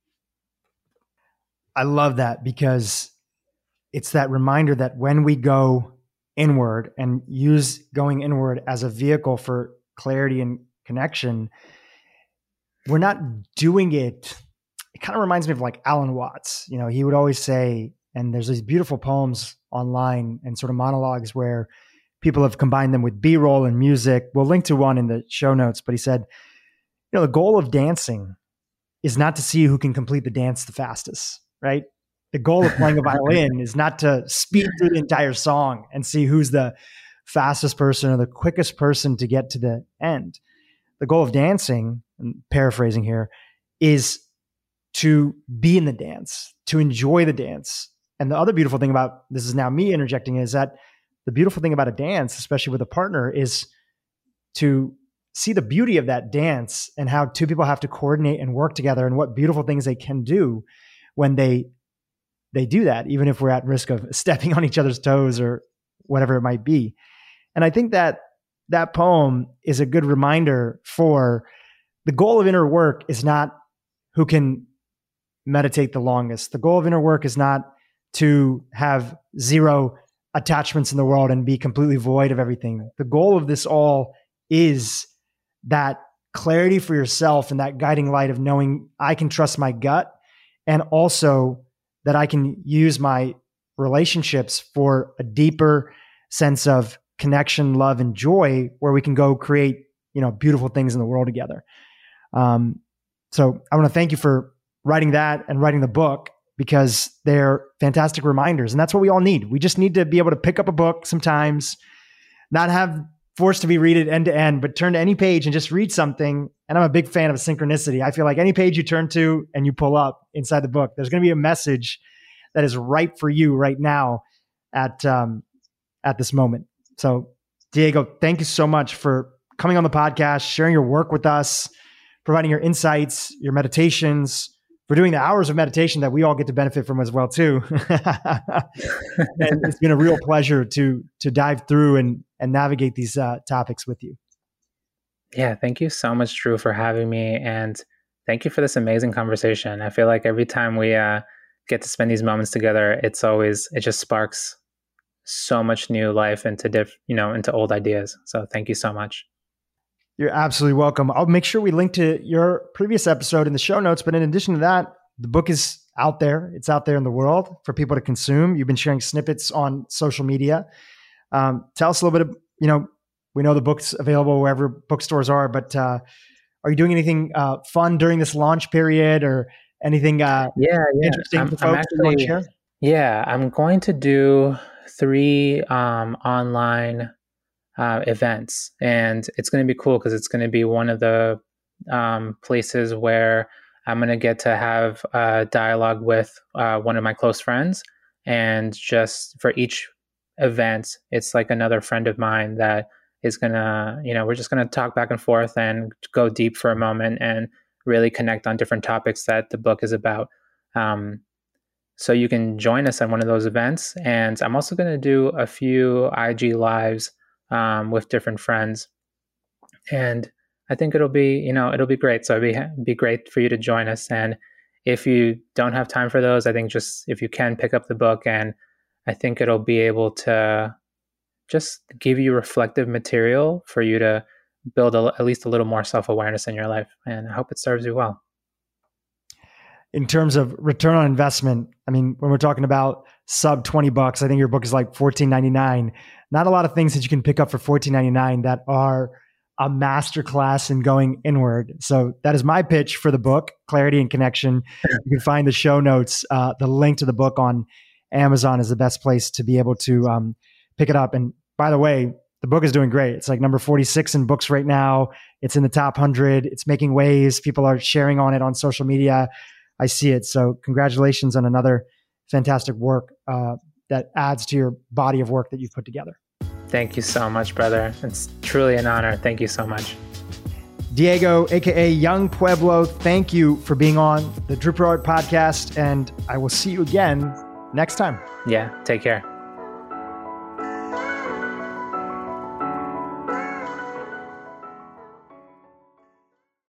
I love that, because it's that reminder that when we go inward and use going inward as a vehicle for clarity and connection, we're not doing it. It kind of reminds me of like Alan Watts. You know, he would always say, and there's these beautiful poems online and sort of monologues where people have combined them with B-roll and music. We'll link to one in the show notes, but he said, you know, the goal of dancing is not to see who can complete the dance the fastest, right? The goal of playing a violin is not to speed through the entire song and see who's the fastest person or the quickest person to get to the end. The goal of dancing, and paraphrasing here, is to be in the dance, to enjoy the dance. And the other beautiful thing about this is now me interjecting is that the beautiful thing about a dance, especially with a partner, is to see the beauty of that dance and how two people have to coordinate and work together, and what beautiful things they can do when they they do that, even if we're at risk of stepping on each other's toes or whatever it might be. And I think that that poem is a good reminder for the goal of inner work is not who can meditate the longest. The goal of inner work is not to have zero attachments in the world and be completely void of everything. The goal of this all is that clarity for yourself and that guiding light of knowing I can trust my gut, and also that I can use my relationships for a deeper sense of connection, love, and joy, where we can go create, you know, beautiful things in the world together. Um, so I want to thank you for writing that and writing the book, because they're fantastic reminders. And that's what we all need. We just need to be able to pick up a book sometimes, not have forced to be read it end to end, but turn to any page and just read something. And I'm a big fan of synchronicity. I feel like any page you turn to and you pull up inside the book, there's going to be a message that is ripe for you right now at, um, at this moment. So Diego, thank you so much for coming on the podcast, sharing your work with us, providing your insights, your meditations, for doing the hours of meditation that we all get to benefit from as well too. And it's been a real pleasure to to dive through and and navigate these uh, topics with you. Yeah, thank you so much, Drew, for having me, and thank you for this amazing conversation. I feel like every time we uh, get to spend these moments together, it's always it just sparks so much new life into diff, you know, into old ideas. So thank you so much. You're absolutely welcome. I'll make sure we link to your previous episode in the show notes. But in addition to that, the book is out there. It's out there in the world for people to consume. You've been sharing snippets on social media. Um, tell us a little bit of, you know, we know the book's available wherever bookstores are, but uh, are you doing anything uh, fun during this launch period or anything uh, yeah, yeah. interesting I'm, for folks I'm actually, you want to share? Yeah, I'm going to do three um, online Uh, events, and it's going to be cool because it's going to be one of the um, places where I'm going to get to have a dialogue with uh, one of my close friends, and just for each event, it's like another friend of mine that is going to, you know, we're just going to talk back and forth and go deep for a moment and really connect on different topics that the book is about. Um, so you can join us at one of those events, and I'm also going to do a few I G lives Um, with different friends, and I think it'll be, you know, it'll be great. So it'll be be great for you to join us. And if you don't have time for those, I think just if you can pick up the book, and I think it'll be able to just give you reflective material for you to build a, at least a little more self-awareness in your life. And I hope it serves you well. In terms of return on investment, I mean, when we're talking about sub twenty bucks, I think your book is like fourteen ninety-nine. Not a lot of things that you can pick up for fourteen ninety-nine that are a masterclass in going inward. So that is my pitch for the book, Clarity and Connection. You can find the show notes. Uh, the link to the book on Amazon is the best place to be able to um, pick it up. And by the way, the book is doing great. It's like number forty-six in books right now. It's in the top one hundred. It's making waves. People are sharing on it on social media. I see it. So congratulations on another fantastic work uh, that adds to your body of work that you've put together. Thank you so much, brother. It's truly an honor. Thank you so much. Diego, A K A Young Pueblo, thank you for being on the Drew Pro Art podcast, and I will see you again next time. Yeah, take care.